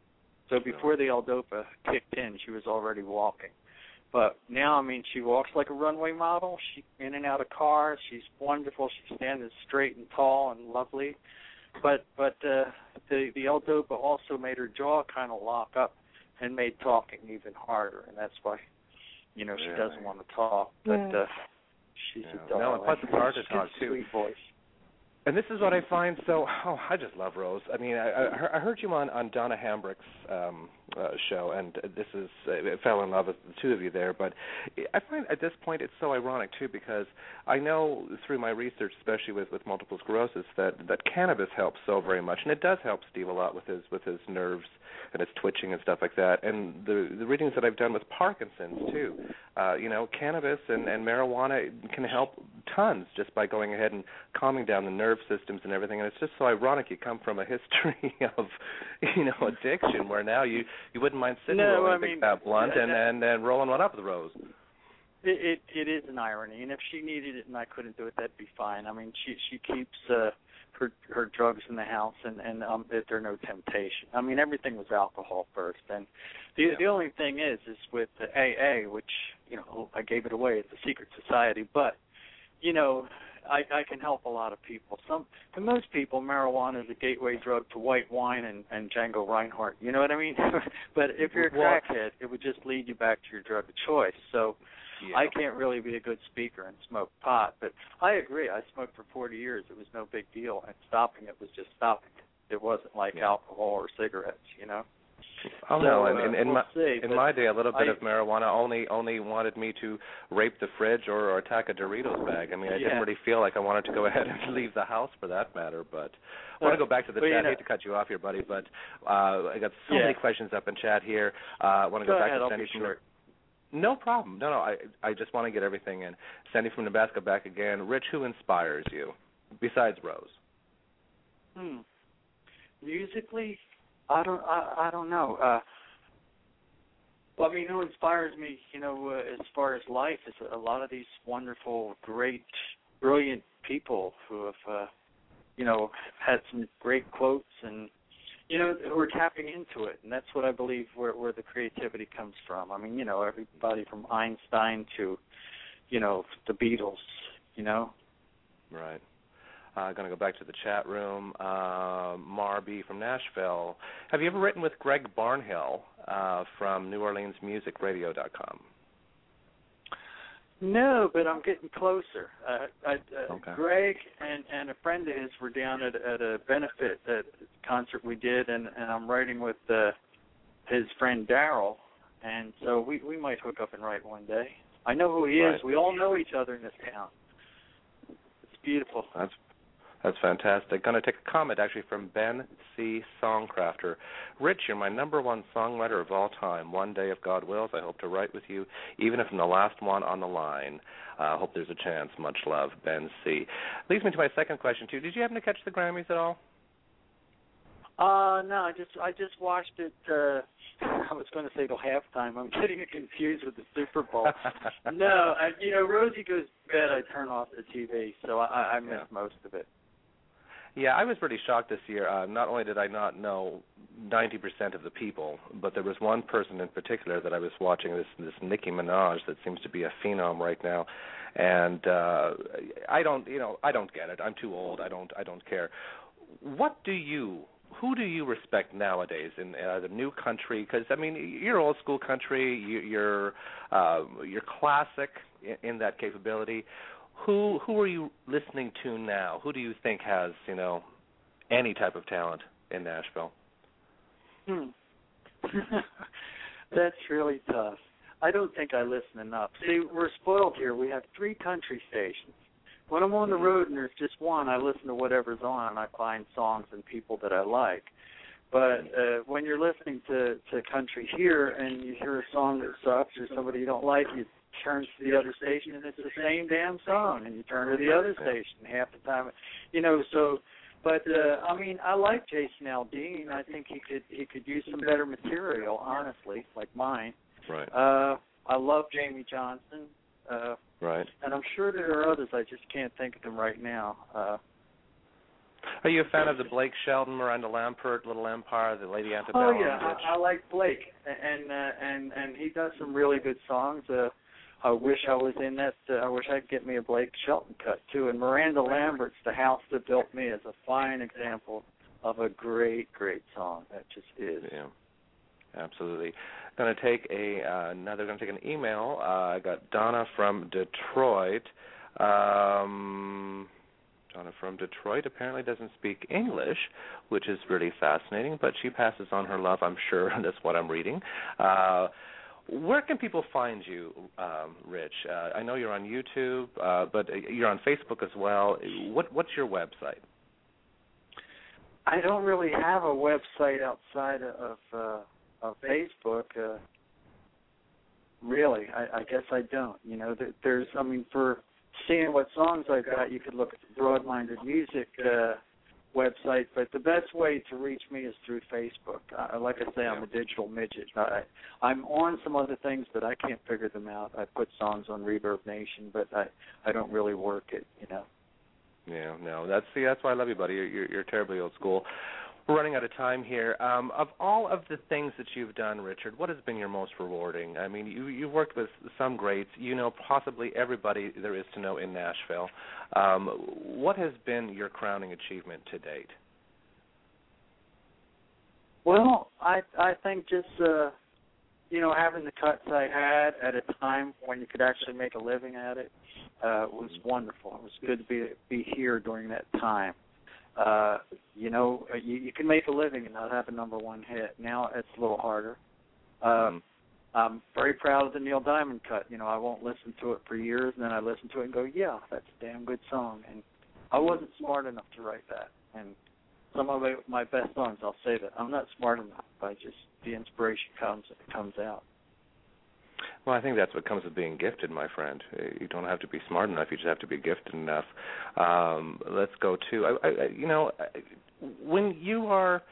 Speaker 1: So before the L-Dopa kicked in, she was already walking. But now, I mean, she walks like a runway model. She in and out of cars. She's wonderful. She's standing straight and tall and lovely. But but uh, the the L-Dopa also made her jaw kind of lock up and made talking even harder. And that's why, you know, she
Speaker 3: yeah.
Speaker 1: doesn't want to talk. But uh, she's
Speaker 3: yeah.
Speaker 1: a dog.
Speaker 3: No, and plus it's hard to talk too.
Speaker 1: Sweet voice.
Speaker 3: And this is what I find so, oh, I just love Rose. I mean, I, I heard you on, on Donna Hambrick's um, uh, show, and this is, I fell in love with the two of you there, but I find at this point it's so ironic, too, because I know through my research, especially with, with multiple sclerosis, that, that cannabis helps so very much, and it does help Steve a lot with his with his nerves and his twitching and stuff like that. And the the readings that I've done with Parkinson's, too, uh, you know, cannabis and, and marijuana can help tons just by going ahead and calming down the nerve systems and everything. And it's just so ironic you come from a history of, you know, addiction where now you, you wouldn't mind sitting
Speaker 1: no,
Speaker 3: rolling
Speaker 1: I
Speaker 3: a big
Speaker 1: mean,
Speaker 3: fat blunt
Speaker 1: that,
Speaker 3: and, and, and rolling one up with Rose.
Speaker 1: It, it it is an irony, and if she needed it and I couldn't do it, that'd be fine. I mean, she she keeps uh, her her drugs in the house, and and um, there's no temptation. I mean, everything was alcohol first, and the
Speaker 3: yeah.
Speaker 1: the only thing is is with the A A, which you know I gave it away. It's a secret society, but you know I I can help a lot of people. Some to most people, marijuana is a gateway drug to white wine and and Django Reinhardt. You know what I mean? But if you're a crackhead, it would just lead you back to your drug of choice. So. Yeah. I can't really be a good speaker and smoke pot, but I agree. I smoked for forty years. It was no big deal, and stopping it was just stopping it. It wasn't like yeah. alcohol or cigarettes, you know.
Speaker 3: Oh
Speaker 1: so,
Speaker 3: no, in,
Speaker 1: uh,
Speaker 3: in, in
Speaker 1: we'll
Speaker 3: my
Speaker 1: see,
Speaker 3: in my day, a little bit
Speaker 1: I,
Speaker 3: of marijuana only only wanted me to rape the fridge or, or attack a Doritos bag. I mean, I
Speaker 1: yeah.
Speaker 3: didn't really feel like I wanted to go ahead and leave the house for that matter. But I want to go back to the
Speaker 1: well,
Speaker 3: chat.
Speaker 1: You know,
Speaker 3: I hate to cut you off here, buddy, but uh, I got so
Speaker 1: yeah.
Speaker 3: many questions up in chat here. Uh, I want to
Speaker 1: go
Speaker 3: go back
Speaker 1: ahead,
Speaker 3: to
Speaker 1: I'll
Speaker 3: Sandy
Speaker 1: be
Speaker 3: from
Speaker 1: short.
Speaker 3: No problem. No, no. I I just want to get everything in. Sandy from Nebraska back again. Rich, who inspires you besides Rose?
Speaker 1: Hmm. Musically, I don't. I, I don't know. Uh, well, I mean, who inspires me? You know, uh, as far as life, is a lot of these wonderful, great, brilliant people who have, uh, you know, had some great quotes and. You know, we're tapping into it, and that's what I believe where, where the creativity comes from. I mean, you know, everybody from Einstein to, you know, the Beatles, you know.
Speaker 3: Right. I'm uh, going to go back to the chat room. Uh, Marby from Nashville. Have you ever written with Greg Barnhill uh, from New Orleans Music Radio dot com?
Speaker 1: No, but I'm getting closer. Uh, I, uh,
Speaker 3: Okay.
Speaker 1: Greg and, and a friend of his were down at, at a benefit at a concert we did, and, and I'm writing with uh, his friend Daryl, and so we, we might hook up and write one day. I know who he is.
Speaker 3: Right.
Speaker 1: We all know each other in this town. It's beautiful.
Speaker 3: That's That's fantastic. Going to take a comment actually from Ben C. Songcrafter. Rich, you're my number one songwriter of all time. One day, if God wills, I hope to write with you, even if I'm the last one on the line. I uh, hope there's a chance. Much love, Ben C. Leads me to my second question, too. Did you happen to catch the Grammys at all?
Speaker 1: Uh, no, I just I just watched it. Uh, I was going to say till halftime. I'm getting it confused with the Super Bowl. no, I, you know, Rosie goes to bed. I turn off the T V, so I, I missed
Speaker 3: Yeah.
Speaker 1: most of it.
Speaker 3: Yeah, I was pretty shocked this year. Uh, not only did I not know ninety percent of the people, but there was one person in particular that I was watching, this this Nicki Minaj, that seems to be a phenom right now. And uh, I don't, you know, I don't get it. I'm too old. I don't, I don't care. What do you, who do you respect nowadays in uh, the new country? Because I mean, you're old school country. You, you're, uh, you're classic in, in that capability. Who who are you listening to now? Who do you think has, you know, any type of talent in Nashville?
Speaker 1: Hmm. That's really tough. I don't think I listen enough. See, we're spoiled here. We have three country stations. When I'm on the road and there's just one, I listen to whatever's on and I find songs and people that I like. But uh, when you're listening to, to country here and you hear a song that sucks or somebody you don't like, you turn to the other station and it's the same damn song, and you turn to the other station half the time, you know. So, but uh, I mean, I like Jason Aldean. I think he could he could use some better material, honestly, like mine.
Speaker 3: Right.
Speaker 1: Uh, I love Jamie Johnson. Uh,
Speaker 3: right.
Speaker 1: And I'm sure there are others. I just can't think of them right now. Uh,
Speaker 3: Are you a fan of the Blake Shelton, Miranda Lambert, Little Empire, the Lady Antebellum?
Speaker 1: Oh yeah, I, I like Blake, and uh, and and he does some really good songs. Uh, I wish I was in that. Uh, I wish I could get me a Blake Shelton cut too. And Miranda Lambert's "The House That Built Me" is a fine example of a great, great song. That just is.
Speaker 3: Yeah, absolutely. Going to take a uh, another. Going to take an email. Uh, I got Donna from Detroit. Um, Donna from Detroit apparently doesn't speak English, which is really fascinating, but she passes on her love, I'm sure. That's what I'm reading. Uh, where can people find you, um, Rich? Uh, I know you're on YouTube, uh, but you're on Facebook as well. What, what's your website?
Speaker 1: I don't really have a website outside of uh, of Facebook. Uh, really, I, I guess I don't. You know, there, there's, I mean, for seeing what songs I've got, you could look at the Broad-Minded Music uh, website, but the best way to reach me is through Facebook. Uh, like I say, I'm a digital midget. I, I'm on some other things, but I can't figure them out. I put songs on Reverb Nation, but I, I don't really work it, you know.
Speaker 3: Yeah, no, that's see, that's why I love you, buddy. You're, you're, you're terribly old school. We're running out of time here. Um, of all of the things that you've done, Richard, what has been your most rewarding? I mean, you, you've worked with some greats. You know possibly everybody there is to know in Nashville. Um, what has been your crowning achievement to date?
Speaker 1: Well, I I think just, uh, you know, having the cuts I had at a time when you could actually make a living at it uh, was wonderful. It was good to be be here during that time. Uh, you know, you, you can make a living and not have a number one hit. Now it's a little harder. Uh, mm-hmm. I'm very proud of the Neil Diamond cut. You know, I won't listen to it for years, and then I listen to it and go, yeah, that's a damn good song. And I wasn't smart enough to write that. And some of my, my best songs, I'll say that. I'm not smart enough. I just, the inspiration comes comes out.
Speaker 3: Well, I think that's what comes with being gifted, my friend. You don't have to be smart enough. You just have to be gifted enough. Um, let's go to, I, I, you know, when you are,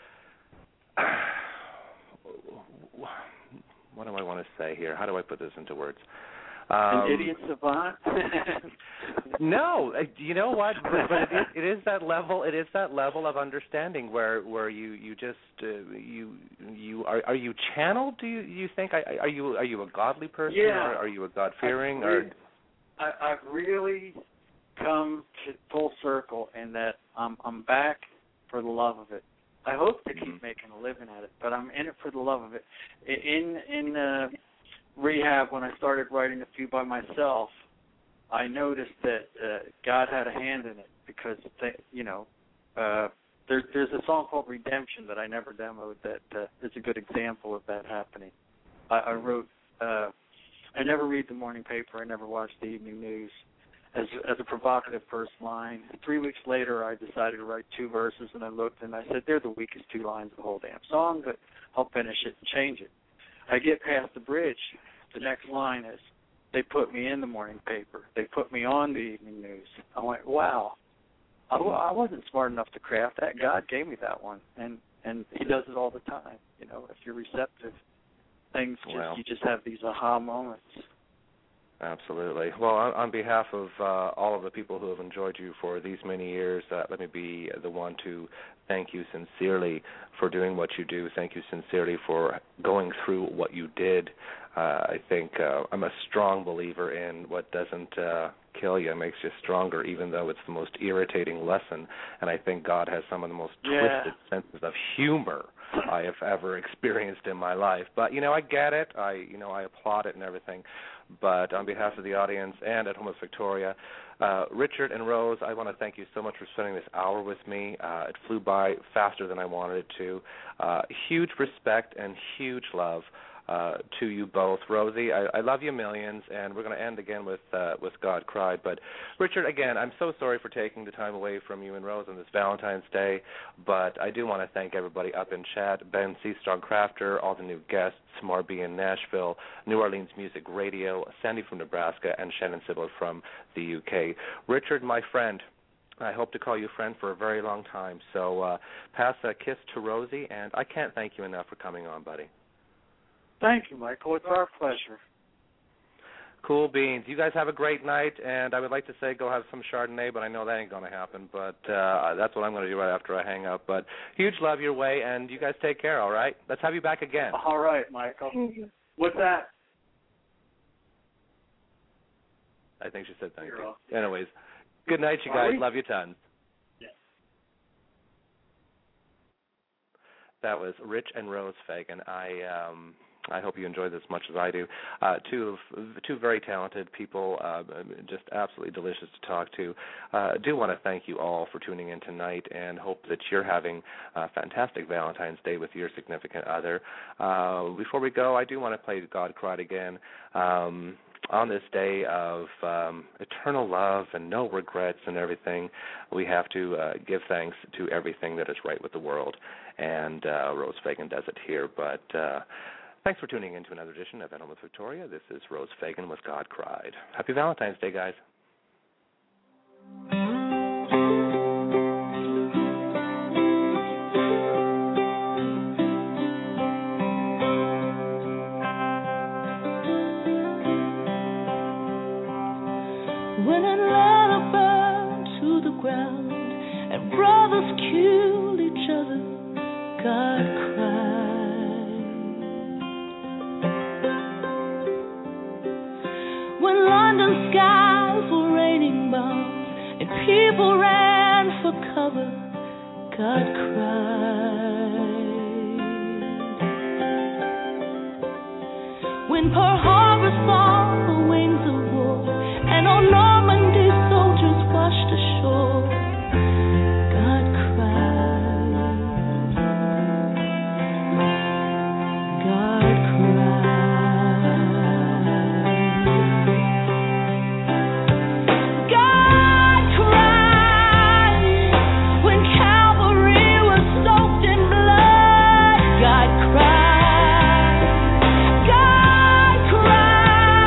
Speaker 3: what do I want to say here? How do I put this into words? Um,
Speaker 1: An idiot savant?
Speaker 3: No, you know what? But, but it, is, it is that level. It is that level of understanding where, where you you just uh, you you are are you channeled? Do you you think? Are you are you a godly person?
Speaker 1: Yeah.
Speaker 3: Or are you a God fearing?
Speaker 1: Really,
Speaker 3: or
Speaker 1: I, I've really come to full circle in that I'm I'm back for the love of it. I hope to keep mm-hmm. making a living at it, but I'm in it for the love of it. In in. in uh, rehab, when I started writing a few by myself, uh, it was wonderful. It was good to be be here during that time. And some of my, my best songs, I'll say that. I'm not smart enough. I just, the inspiration comes comes out. I noticed that uh, God had a hand in it because, they, you know, uh, there, there's a song called Redemption that I never demoed that uh, is a good example of that happening. I, I wrote, uh, I never read the morning paper, I never watch the evening news, as, as a provocative first line. Three weeks later, I decided to write two verses, and I looked and I said, they're the weakest two lines of the whole damn song, but I'll finish it and change it. I get past the bridge. The next line is, they put me in the morning paper. They put me on the evening news. I went, wow. I, I wasn't smart enough to craft that. God gave me that one, and, and he does it all the time. You know, if you're receptive, things just,
Speaker 3: well,
Speaker 1: you just have these aha moments.
Speaker 3: Absolutely. Well, on, on behalf of uh, all of the people who have enjoyed you for these many years, uh, let me be the one to thank you sincerely for doing what you do. Thank you sincerely for going through what you did. Uh, I think uh, I'm a strong believer in what doesn't uh, kill you makes you stronger, even though it's the most irritating lesson. And I think God has some of the most
Speaker 1: yeah.
Speaker 3: twisted senses of humor I have ever experienced in my life. But, you know, I get it. I, you know, I applaud it and everything. But on behalf of the audience and at Home with Victoria, uh, Richard and Rose, I want to thank you so much for spending this hour with me. Uh, it flew by faster than I wanted it to. Uh, huge respect and huge love uh, to you both. Rosie, I, I love you millions, and we're going to end again with uh, with God Cried. But, Richard, again, I'm so sorry for taking the time away from you and Rose on this Valentine's Day, but I do want to thank everybody up in chat, Ben C. Strong Crafter, all the new guests, Marby in Nashville, New Orleans Music Radio, Sandy from Nebraska, and Shannon Sybil from the U K. Richard, my friend, I hope to call you friend for a very long time, so uh, pass a kiss to Rosie, and I can't thank you enough for coming on, buddy.
Speaker 1: Thank you, Michael. It's our pleasure.
Speaker 3: Cool beans. You guys have a great night, and I would like to say go have some Chardonnay, but I know that ain't going to happen, but uh, that's what I'm going to do right after I hang up. But huge love your way, and you guys take care, all right? Let's have you back again.
Speaker 1: All right, Michael. What's that?
Speaker 3: I think she said thank you. Anyways, good night, you guys. Love you tons.
Speaker 1: Yeah.
Speaker 3: That was Rich and Rose Fagan. I um, I hope you enjoyed this as much as I do. Uh, two of, two very talented people, uh, just absolutely delicious to talk to. I uh, do want to thank you all for tuning in tonight and hope that you're having a fantastic Valentine's Day with your significant other. Uh, before we go, I do want to play God Cried again. Um, on this day of um, eternal love and no regrets and everything, we have to uh, give thanks to everything that is right with the world. And uh, Rose Fagan does it here, but... Uh, Thanks for tuning in to another edition of At Home with Victoria. This is Rose Fagan with God Cried. Happy Valentine's Day, guys.
Speaker 6: When Atlanta burned to the ground and brothers killed each other, God cried. When London skies were raining bombs and people ran for cover, God cried. When Pearl Harbor saw the wings of war and on Normandy soldiers washed ashore, God cried. God cried. God cried.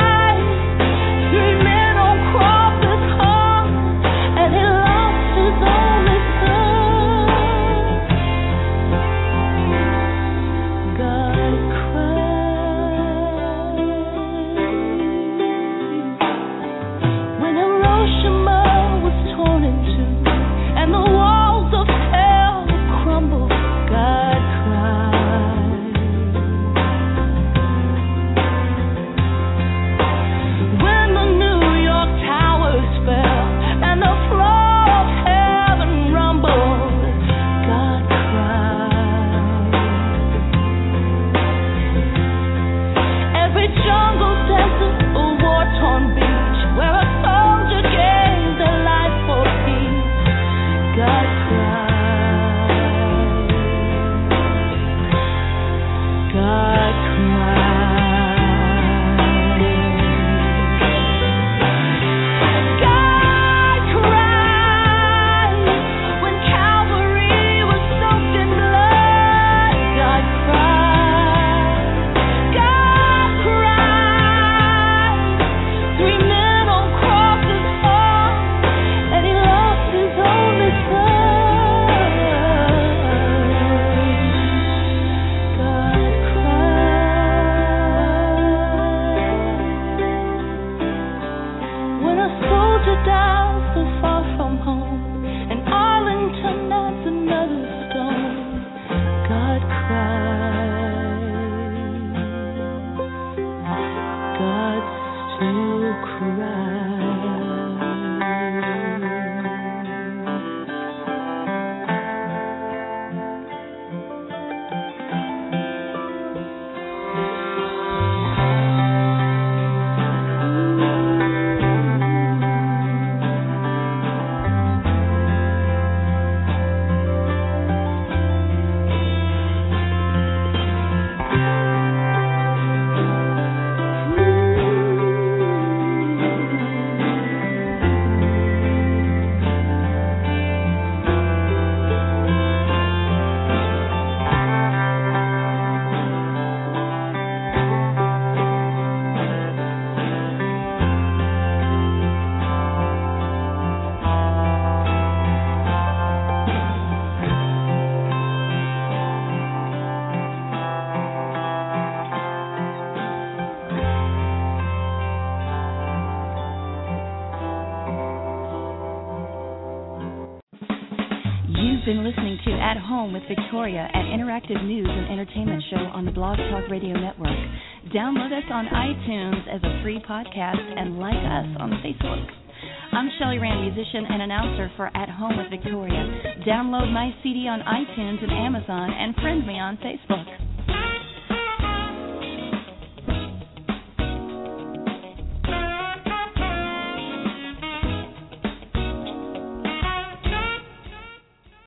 Speaker 2: You've been listening to At Home with Victoria, an interactive news and entertainment show on the Blog Talk Radio Network. Download us on iTunes as a free podcast and like us on Facebook. I'm Shelley Rand, musician and announcer for At Home with Victoria. Download my C D on iTunes and Amazon and friend me on Facebook.